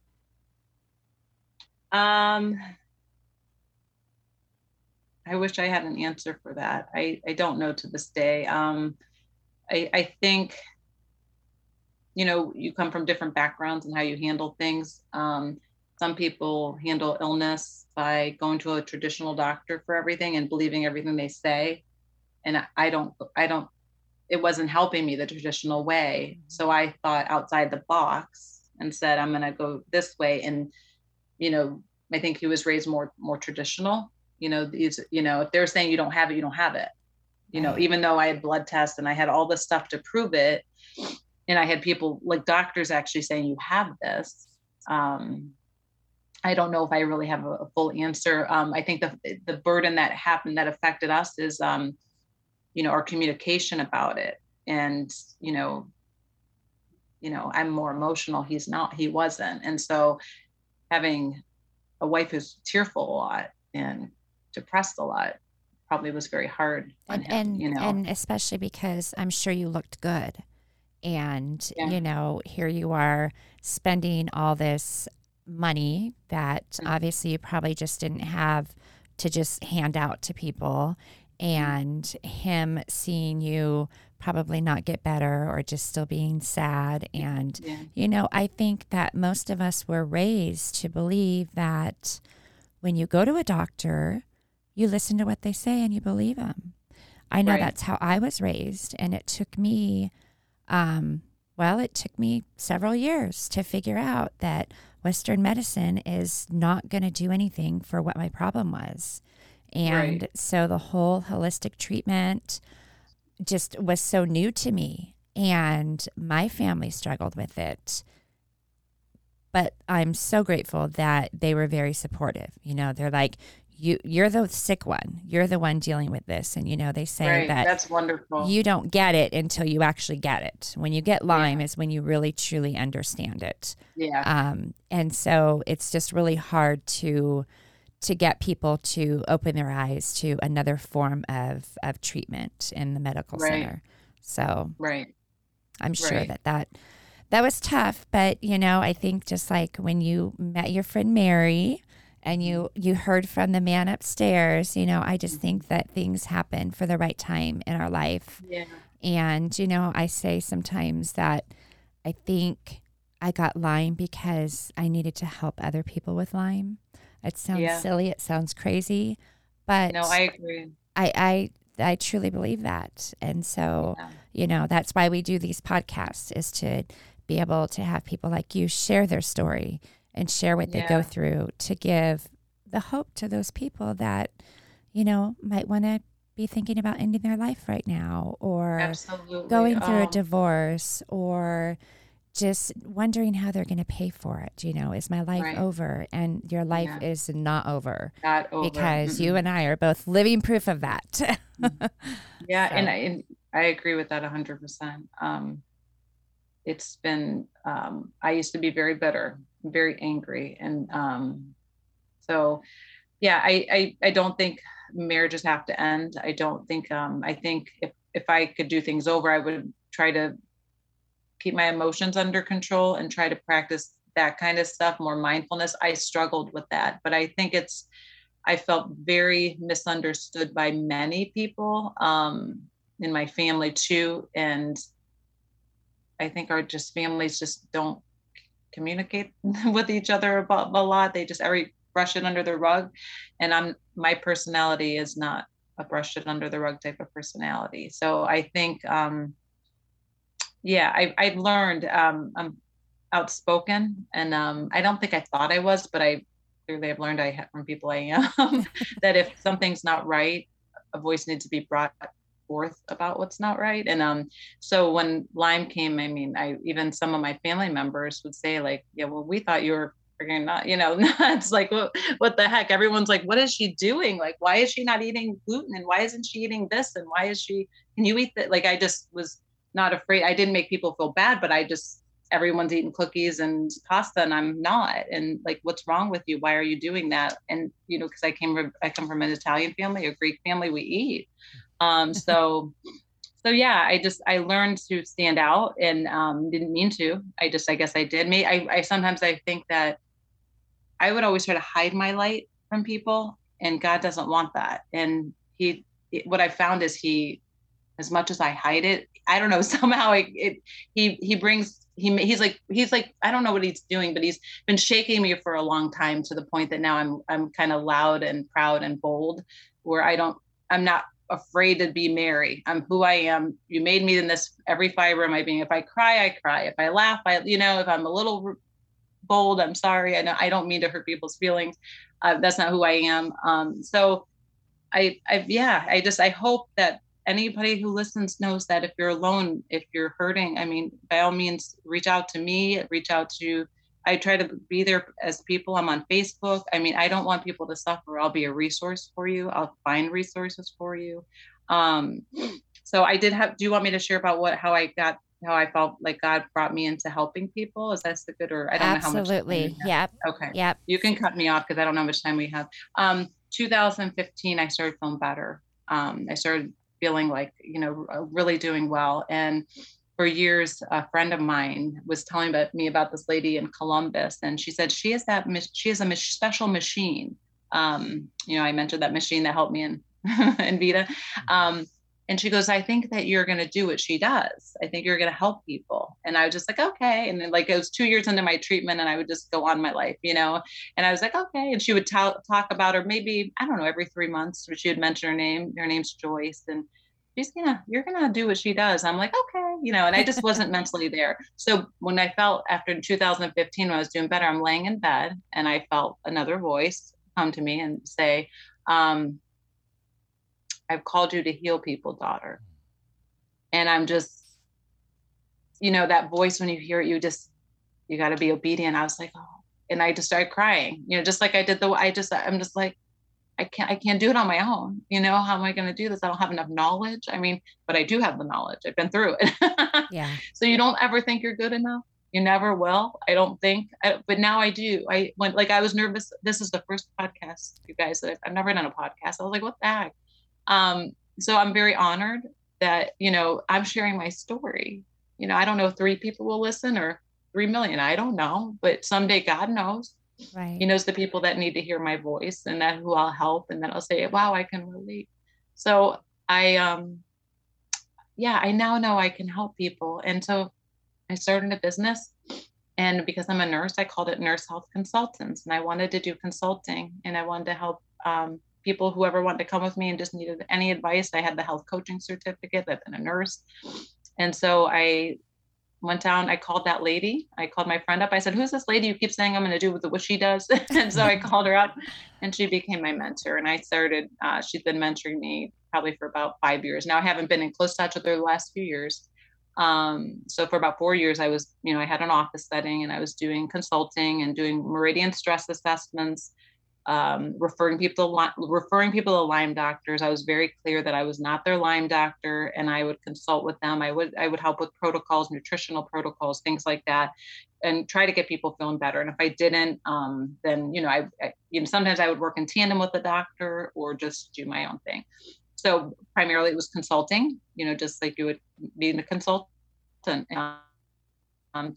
Um, I wish I had an answer for that. I, I don't know to this day. Um, I, I think, you know, you come from different backgrounds and how you handle things. Um, some people handle illness by going to a traditional doctor for everything and believing everything they say. And I don't, I don't, it wasn't helping me the traditional way. So I thought outside the box and said, I'm going to go this way. And, you know, I think he was raised more, more traditional, you know, these, you know, if they're saying you don't have it, you don't have it, you know, even though I had blood tests and I had all this stuff to prove it. And I had people like doctors actually saying you have this. Um, I don't know if I really have a, a full answer. Um, I think the the burden that happened that affected us is, um, you know, our communication about it. And, you know, you know, I'm more emotional. He's not, he wasn't. And so having a wife who's tearful a lot and depressed a lot probably was very hard on and, him, and, you know. And especially because I'm sure you looked good. And, yeah. you know, here you are spending all this money that mm-hmm. obviously you probably just didn't have to just hand out to people, and mm-hmm. him seeing you probably not get better or just still being sad. And, yeah. you know, I think that most of us were raised to believe that when you go to a doctor, you listen to what they say and you believe them. I know right. that's how I was raised. And it took me, um, well, it took me several years to figure out that Western medicine is not going to do anything for what my problem was. And Right. so the whole holistic treatment just was so new to me, and my family struggled with it. But I'm so grateful that they were very supportive. You know, they're like, you, you're the sick one. You're the one dealing with this. And, you know, they say Right. that That's wonderful. you don't get it until you actually get it. When you get Lyme Yeah. is when you really, truly understand it. Yeah. Um, and so it's just really hard to to get people to open their eyes to another form of, of treatment in the medical Right. center. So Right. I'm sure Right. that, that that was tough. But, you know, I think just like when you met your friend Mary and you, you heard from the man upstairs, you know, I just think that things happen for the right time in our life. Yeah. And, you know, I say sometimes that I think I got Lyme because I needed to help other people with Lyme. It sounds Yeah. silly. It sounds crazy, but No, I agree. I, I, I truly believe that. And so, Yeah. you know, that's why we do these podcasts, is to be able to have people like you share their story and share what they go Yeah. through, to give the hope to those people that, you know, might want to be thinking about ending their life right now, or Absolutely. going through a Oh, divorce, or just wondering how they're going to pay for it. You know, is my life Right. over? And your life Yeah. is not over, not over. because you Mm-mm. and I are both living proof of that. Yeah, and So- I, and I agree with that a hundred percent. Um, it's been, um, I used to be very bitter, very angry. And, um, so yeah, I, I, I don't think marriages have to end. I don't think, um, I think if, if I could do things over, I would try to keep my emotions under control and try to practice that kind of stuff, more mindfulness. I struggled with that, but I think it's, I felt very misunderstood by many people, um, in my family too. And I think our just families just don't communicate with each other about a lot. They just every brush it under the rug. And I'm, my personality is not a brush it under the rug type of personality. So I think, um, yeah, I, I've learned, um, I'm outspoken, and um, I don't think I thought I was, but I clearly I've learned I have from people I am that if something's not right, a voice needs to be brought forth about what's not right. And um, so when Lyme came, I mean, I even some of my family members would say like, yeah, well, we thought you were freaking not, you know, it's like, what, what the heck? Everyone's like, what is she doing? Like, why is she not eating gluten? And why isn't she eating this? And why is she, can you eat that? Like, I just was not afraid. I didn't make people feel bad, but I just, everyone's eating cookies and pasta and I'm not. And like, what's wrong with you? Why are you doing that? And, you know, cause I came, from, I come from an Italian family, a Greek family, we eat. Um, so, so yeah, I just, I learned to stand out, and um, didn't mean to, I just, I guess I did. May I, I, sometimes I think that I would always try to hide my light from people, and God doesn't want that. And he, what I found is he, as much as I hide it, I don't know, somehow it, it he, he brings, he, he's like, he's like, I don't know what he's doing, but he's been shaking me for a long time, to the point that now I'm, I'm kind of loud and proud and bold, where I don't, I'm not afraid to be Mary. I'm who I am. You made me in this, every fiber of my being. If I cry, I cry. If I laugh, I, you know, if I'm a little bold, I'm sorry. I know I don't mean to hurt people's feelings. Uh, that's not who I am. Um, so I, I, yeah, I just, I hope that anybody who listens knows that if you're alone, if you're hurting, I mean, by all means, reach out to me, reach out to, I try to be there as people. I'm on Facebook. I mean, I don't want people to suffer. I'll be a resource for you. I'll find resources for you. Um, so I did have, do you want me to share about what, how I got, how I felt like God brought me into helping people? Is that the good, or I don't Absolutely. know how much time we have. Yep. Okay. Yep. You can cut me off because I don't know how much time we have. Um, two thousand fifteen, I started feeling better. Um, I started feeling like, you know, really doing well. And for years, a friend of mine was telling about me about this lady in Columbus, and she said she has that she has a special machine. Um, you know, I mentioned that machine that helped me in in Vita, um, and she goes, "I think that you're going to do what she does. I think you're going to help people." And I was just like, "Okay." And then, like, it was two years into my treatment, and I would just go on my life, you know. And I was like, "Okay." And she would t- talk about her maybe I don't know every three months, but she would mention her name. Her name's Joyce, and she's gonna, you're gonna do what she does. I'm like, okay, you know, and I just wasn't mentally there. So when I felt after two thousand fifteen, when I was doing better, I'm laying in bed and I felt another voice come to me and say, um, I've called you to heal people, daughter. And I'm just, you know, that voice, when you hear it, you just, you got to be obedient. I was like, oh, and I just started crying, you know, just like I did the, I just, I'm just like, I can't, I can't do it on my own. You know, how am I going to do this? I don't have enough knowledge. I mean, but I do have the knowledge. I've been through it. Yeah. So you don't ever think you're good enough. You never will. I don't think, I, but now I do. I went, like, I was nervous. This is the first podcast, you guys, that I've, I've never done a podcast. I was like, what the heck? Um, so I'm very honored that, you know, I'm sharing my story. You know, I don't know if three people will listen or three million. I don't know, but someday God knows. Right. He knows the people that need to hear my voice, and that who I'll help, and then I'll say, wow, I can relate. So I, um, yeah, I now know I can help people. And so I started a business, and because I'm a nurse, I called it Nurse Health Consultants. And I wanted to do consulting, and I wanted to help um, people, whoever wanted to come with me and just needed any advice. I had the health coaching certificate. I've been a nurse. And so I went down, I called that lady. I called my friend up. I said, who's this lady you keep saying I'm going to do with what she does? And so I called her up, and she became my mentor. And I started, uh, she's been mentoring me probably for about five years. Now I haven't been in close touch with her the last few years. Um, so for about four years, I was, you know, I had an office setting, and I was doing consulting and doing meridian stress assessments, um, referring people to referring people to Lyme doctors. I was very clear that I was not their Lyme doctor, and I would consult with them. I would I would help with protocols, nutritional protocols, things like that, and try to get people feeling better. And if I didn't, um, then you know, I, I you know sometimes I would work in tandem with the doctor or just do my own thing. So primarily it was consulting, you know, just like you would be a consultant. Um,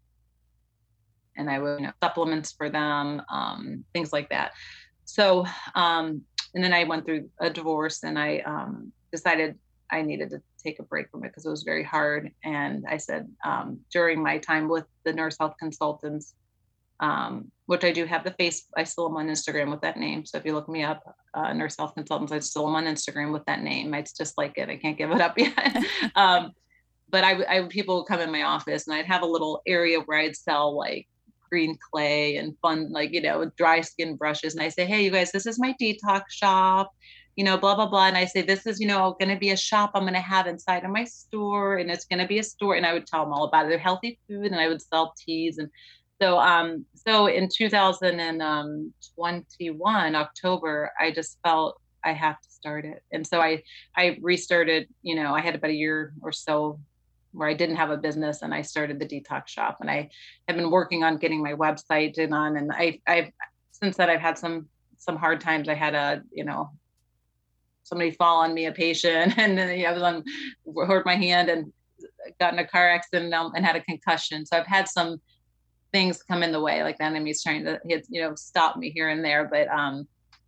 and I would, you know, supplements for them, um, things like that. So, um, and then I went through a divorce, and I um, decided I needed to take a break from it because it was very hard. And I said, um, during my time with the Nurse Health Consultants, um, which I do have the face, I still am on Instagram with that name. So if you look me up, uh, Nurse Health Consultants, I still am on Instagram with that name. It's just like it. I can't give it up yet. um, but I, I, people would come in my office, and I'd have a little area where I'd sell like green clay and fun, like, you know, dry skin brushes. And I say, hey, you guys, this is my detox shop, you know, blah, blah, blah. And I say, this is, you know, going to be a shop I'm going to have inside of my store, and it's going to be a store. And I would tell them all about it. They're healthy food, and I would sell teas. And so, um, so in two thousand twenty-one, October, I just felt I have to start it. And so I, I restarted, you know, I had about a year or so where I didn't have a business, and I started the detox shop, and I have been working on getting my website in on, and I, I've, since that I've had some, some hard times. I had a, you know, somebody fall on me, a patient, and then I was on, hurt my hand and got in a car accident and, and had a concussion. So I've had some things come in the way, like the enemy's trying to hit, you know, stop me here and there, but um,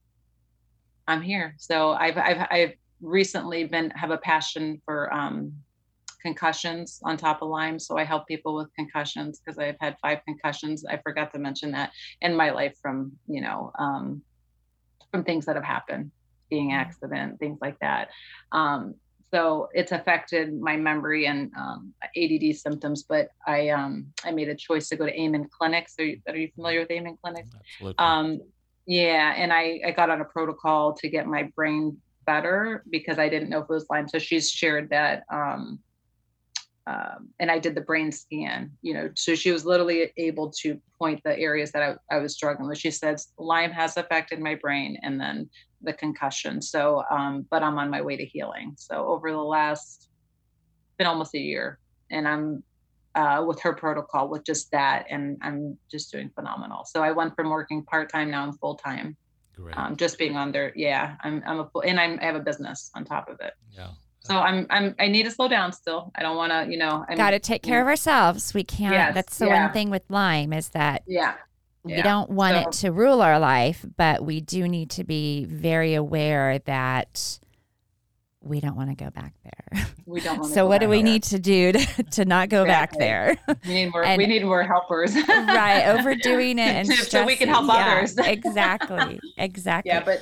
I'm here. So I've, I've, I've recently been, have a passion for um, concussions on top of Lyme. So I help people with concussions because I've had five concussions. I forgot to mention that in my life from, you know, um, from things that have happened, skiing accident, things like that. Um, so it's affected my memory and um, A D D symptoms, but I um, I made a choice to go to Amen Clinic. So you, are you familiar with Amen Clinic? Absolutely. Um, yeah, and I, I got on a protocol to get my brain better because I didn't know if it was Lyme. So she's shared that. Um, Um, and I did the brain scan, you know, so she was literally able to point the areas that I, I was struggling with. She says Lyme has affected my brain, and then the concussion. So, um, but I'm on my way to healing. So over the last, been almost a year, and I'm uh, with her protocol with just that, and I'm just doing phenomenal. So I went from working part-time, now I'm full-time. Great. Um, just being on there. Yeah, I'm, I'm a full, and I'm, I have a business on top of it. Yeah. So I'm, I'm, I need to slow down still. I don't want to, you know, Got to take care of ourselves. We can't, Yes, that's the yeah. one thing with Lyme is that yeah. we Yeah. don't want So- it to rule our life, but we do need to be very aware that we don't want to go back there. We don't want to So go what do back we there. need to do to, to not go back Exactly. there? We need more, And- we need more helpers. Right. Overdoing it and So- so we can help stressing. Yeah, others. exactly. Exactly. Yeah, but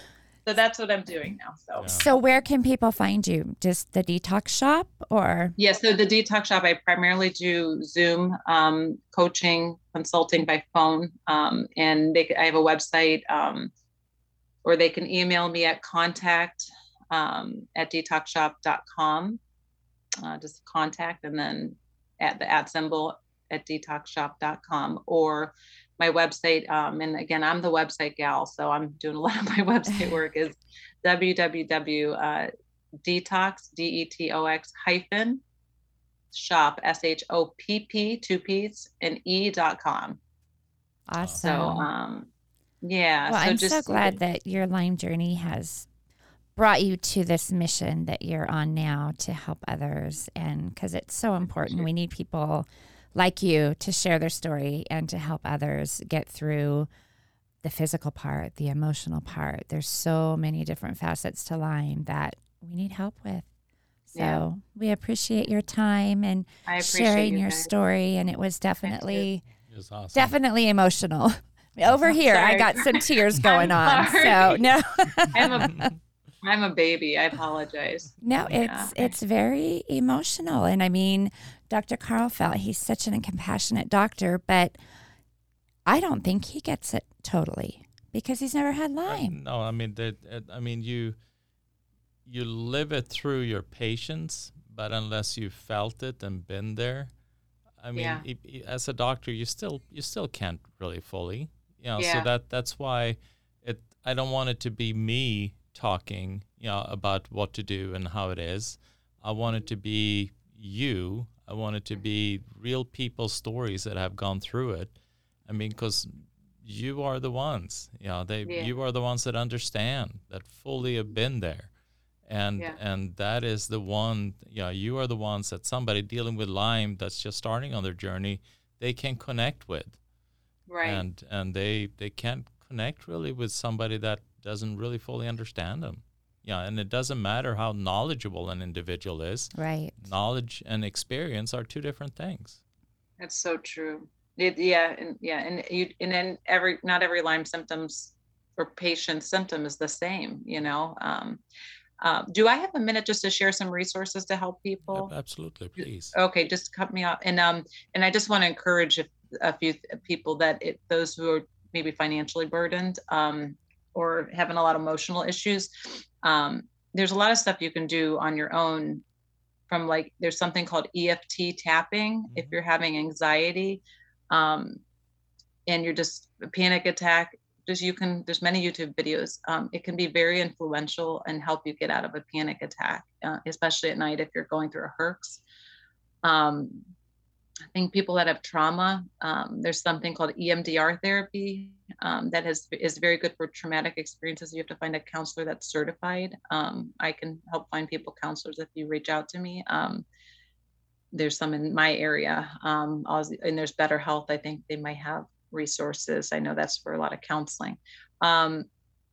so that's what I'm doing now. So, Yeah. So where can people find you? Just the Detox Shop or? yeah, so the Detox Shop, I primarily do Zoom um, coaching, consulting by phone. Um, and they, I have a website, um, or they can email me at contact um, at detox shop dot com. Uh, just contact and then at the at symbol at detox shop dot com, or my website. Um, and again, I'm the website gal, so I'm doing a lot of my website work is www uh, detox, D E T O X hyphen shop, S H O P P, two P's, and E dot com. Awesome. So, um, yeah. Well, so I'm just, so glad that your Lyme journey has brought you to this mission that you're on now to help others. And because it's so important, we need people like you to share their story and to help others get through the physical part, the emotional part. There's so many different facets to Lyme that we need help with. So Yeah. we appreciate your time and I appreciate sharing you your guys. story. And it was definitely, It was awesome. definitely emotional. Over here, I Sorry. got some tears going on. sorry. So no, I'm a, I'm a baby. I apologize. no, Yeah. it's it's very emotional. And I mean, Doctor Karlfeldt, he's such an compassionate doctor, but I don't think he gets it totally because he's never had Lyme. No, I mean that. I mean you. You live it through your patients, but unless you felt it and been there, I mean, Yeah. i- i- as a doctor, you still you still can't really fully, you know. Yeah. So that that's why it. I don't want it to be me talking, you know, about what to do and how it is. I want it to be you. I want it to be real people's stories that have gone through it. I mean, because you are the ones, you know, they Yeah. you are the ones that understand, that fully have been there. And Yeah. and that is the one, yeah, you are the ones that somebody dealing with Lyme that's just starting on their journey, they can connect with. Right. And and they they can't connect really with somebody that doesn't really fully understand them. Yeah, and it doesn't matter how knowledgeable an individual is. Right. Knowledge and experience are two different things. That's so true. It, yeah, and yeah, and you and then every not every Lyme symptoms or patient symptom is the same, you know. Um, um, do I have a minute just to share some resources to help people? Yep, absolutely, please. Okay, just cut me off. And um, and I just want to encourage a, a few people that it, those who are maybe financially burdened um, or having a lot of emotional issues. Um, there's a lot of stuff you can do on your own. From like, there's something called E F T tapping if Mhm. you're having anxiety, um, and you're just a panic attack. Just you can. There's many YouTube videos. Um, it can be very influential and help you get out of a panic attack, uh, especially at night if you're going through a herx. Um, I think people that have trauma, um, there's something called E M D R therapy um, that has is very good for traumatic experiences. You have to find a counselor that's certified. Um, I can help find people counselors if you reach out to me. Um, there's some in my area, um, and there's Better Health. I think they might have resources. I know that's for a lot of counseling. Um,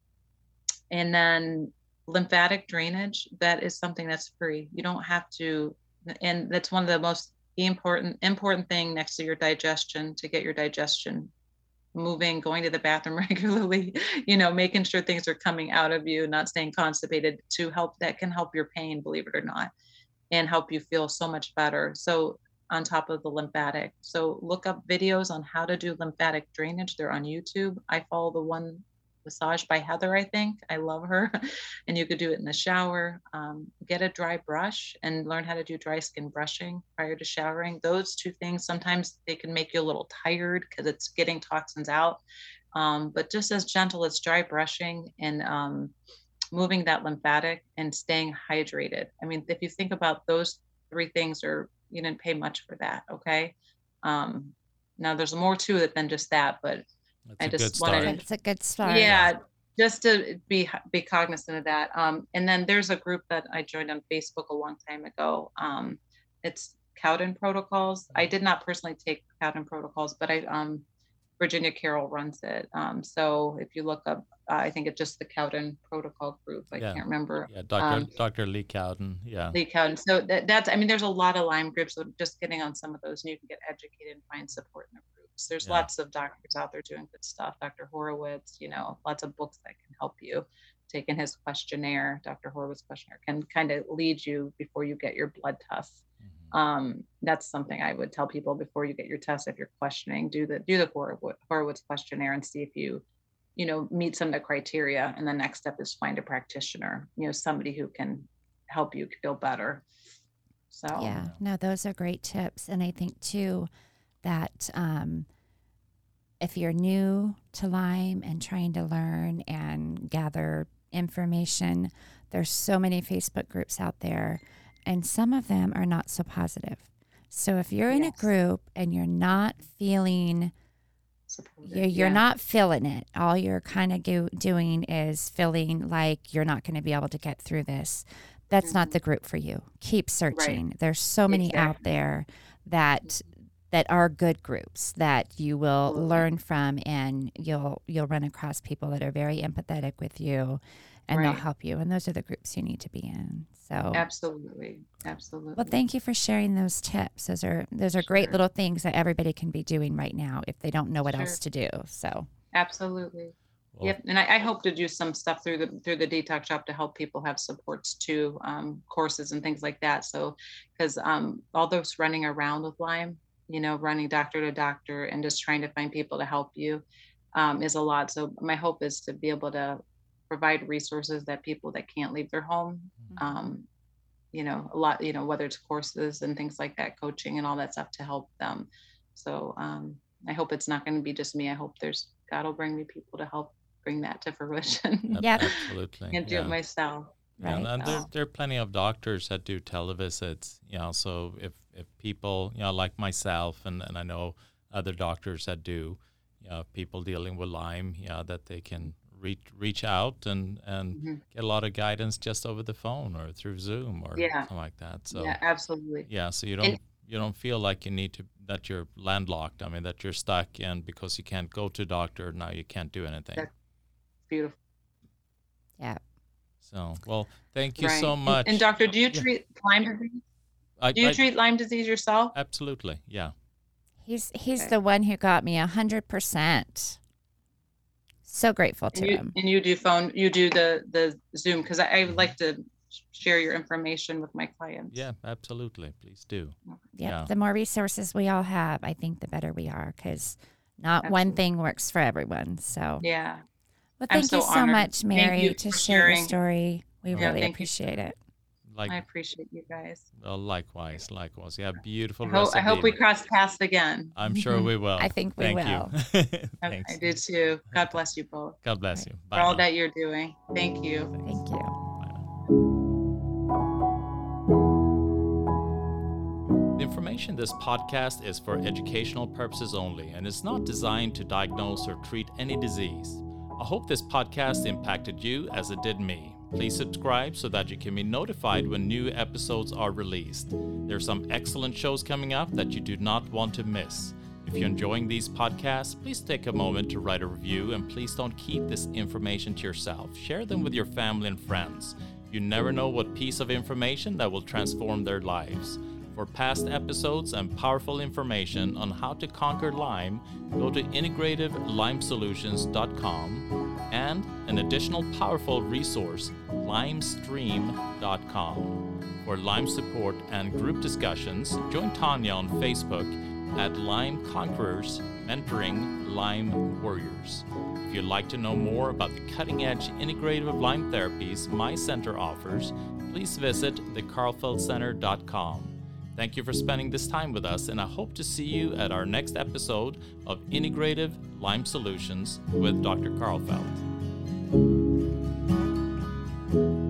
and then lymphatic drainage, that is something that's free. You don't have to, and that's one of the most important important thing next to your digestion, to get your digestion moving, going to the bathroom regularly, you know, making sure things are coming out of you, not staying constipated, to help, that can help your pain, believe it or not, and help you feel so much better. So on top of the lymphatic, so look up videos on how to do lymphatic drainage. They're on YouTube. I follow the one Massage by Heather, I think. I love her. And you could do it in the shower. Um, get a dry brush and learn how to do dry skin brushing prior to showering. Those two things, sometimes they can make you a little tired because it's getting toxins out. Um, but just as gentle as dry brushing and um, moving that lymphatic and staying hydrated. I mean, if you think about those three things, or you didn't pay much for that, okay? Um, now there's more to it than just that, but That's I a just good start. wanted It's a good start. yeah, just to be be cognizant of that. Um, and then there's a group that I joined on Facebook a long time ago. Um, it's Cowden Protocols. I did not personally take Cowden Protocols, but I um, Virginia Carroll runs it. Um, so if you look up, uh, I think it's just the Cowden Protocol group. I Yeah. can't remember. Yeah, Doctor Um, Doctor Lee Cowden. Yeah. Lee Cowden. So that, that's, I mean, there's a lot of Lyme groups. So just getting on some of those, and you can get educated and find support in the groups. There's Yeah. lots of doctors out there doing good stuff. Doctor Horowitz, you know, lots of books that can help you. taken his questionnaire, Doctor Horowitz questionnaire, can kind of lead you before you get your blood tests. Mm-hmm. Um, that's something I would tell people before you get your test. If you're questioning, do the do the Horowitz questionnaire and see if you, you know, meet some of the criteria. And the next step is find a practitioner, you know, somebody who can help you feel better. So yeah, no, those are great tips. And I think too that um, if you're new to Lyme and trying to learn and gather information, there's so many Facebook groups out there, and some of them are not so positive. So if you're in yes. a group and you're not feeling You're, you're yeah. not feeling it. All you're kind of go, doing is feeling like you're not going to be able to get through this. That's mm-hmm. not the group for you. Keep searching. Right. There's so many exactly. out there that that are good groups that you will mm-hmm. learn from, and you'll you'll run across people that are very empathetic with you, and right. they'll help you. And those are the groups you need to be in. So absolutely, absolutely. Well, thank you for sharing those tips. Those are those are sure. great little things that everybody can be doing right now if they don't know what sure. else to do. So absolutely. Well, yep. And I, I hope to do some stuff through the through the detox shop to help people have supports too, um, courses and things like that. So because um, all those running around with Lyme, you know, running doctor to doctor and just trying to find people to help you um, is a lot. So my hope is to be able to provide resources that people that can't leave their home, um, you know, a lot, you know, whether it's courses and things like that, coaching and all that stuff to help them. So um, I hope it's not going to be just me. I hope there's, God will bring me people to help bring that to fruition. Yeah, absolutely. And do yeah. it myself. Right. And, and there, there are plenty of doctors that do televisits, you know, so if, if people, you know, like myself, and, and I know other doctors that do, you know, people dealing with Lyme, you know, that they can reach reach out and, and mm-hmm. get a lot of guidance just over the phone or through Zoom or yeah. something like that. So yeah, absolutely. Yeah, so you don't and, you don't feel like you need to, that you're landlocked. I mean, that you're stuck, and because you can't go to a doctor, now you can't do anything. That's beautiful. Yeah. So, well, thank you right. so much. And, and doctor, do you treat yeah. Lyme disease? I, do you I, treat Lyme disease yourself? Absolutely, yeah. He's he's okay. the one who got me a hundred percent. So grateful to and you, him. And you do phone, you do the the Zoom, because I, I would like to share your information with my clients. Yeah, absolutely. Please do. Yep. Yeah. The more resources we all have, I think the better we are, because not absolutely. One thing works for everyone. So yeah. Well, thank so you so honored. much, Mary, you to share sharing. your story. We yeah, really appreciate you. it. Like, I appreciate you guys. Well, likewise, likewise. Yeah, beautiful. I hope, I hope we evening. cross paths again. I'm sure we will. I think we Thank will. You. I do too. God bless you both. God bless you. Bye for all now. that you're doing. Thank you. Thank you. The information in this podcast is for educational purposes only and is not designed to diagnose or treat any disease. I hope this podcast impacted you as it did me. Please subscribe so that you can be notified when new episodes are released. There are some excellent shows coming up that you do not want to miss. If you're enjoying these podcasts, please take a moment to write a review, and please don't keep this information to yourself. Share them with your family and friends. You never know what piece of information that will transform their lives. For past episodes and powerful information on how to conquer Lyme, go to integrative lyme solutions dot com, and an additional powerful resource, lyme stream dot com. For Lyme support and group discussions, join Tanya on Facebook at Lyme Conquerors Mentoring Lyme Warriors. If you'd like to know more about the cutting-edge integrative Lyme therapies my center offers, please visit the karlfeldt center dot com. Thank you for spending this time with us, and I hope to see you at our next episode of Integrative Lyme Solutions with Doctor Karlfeldt.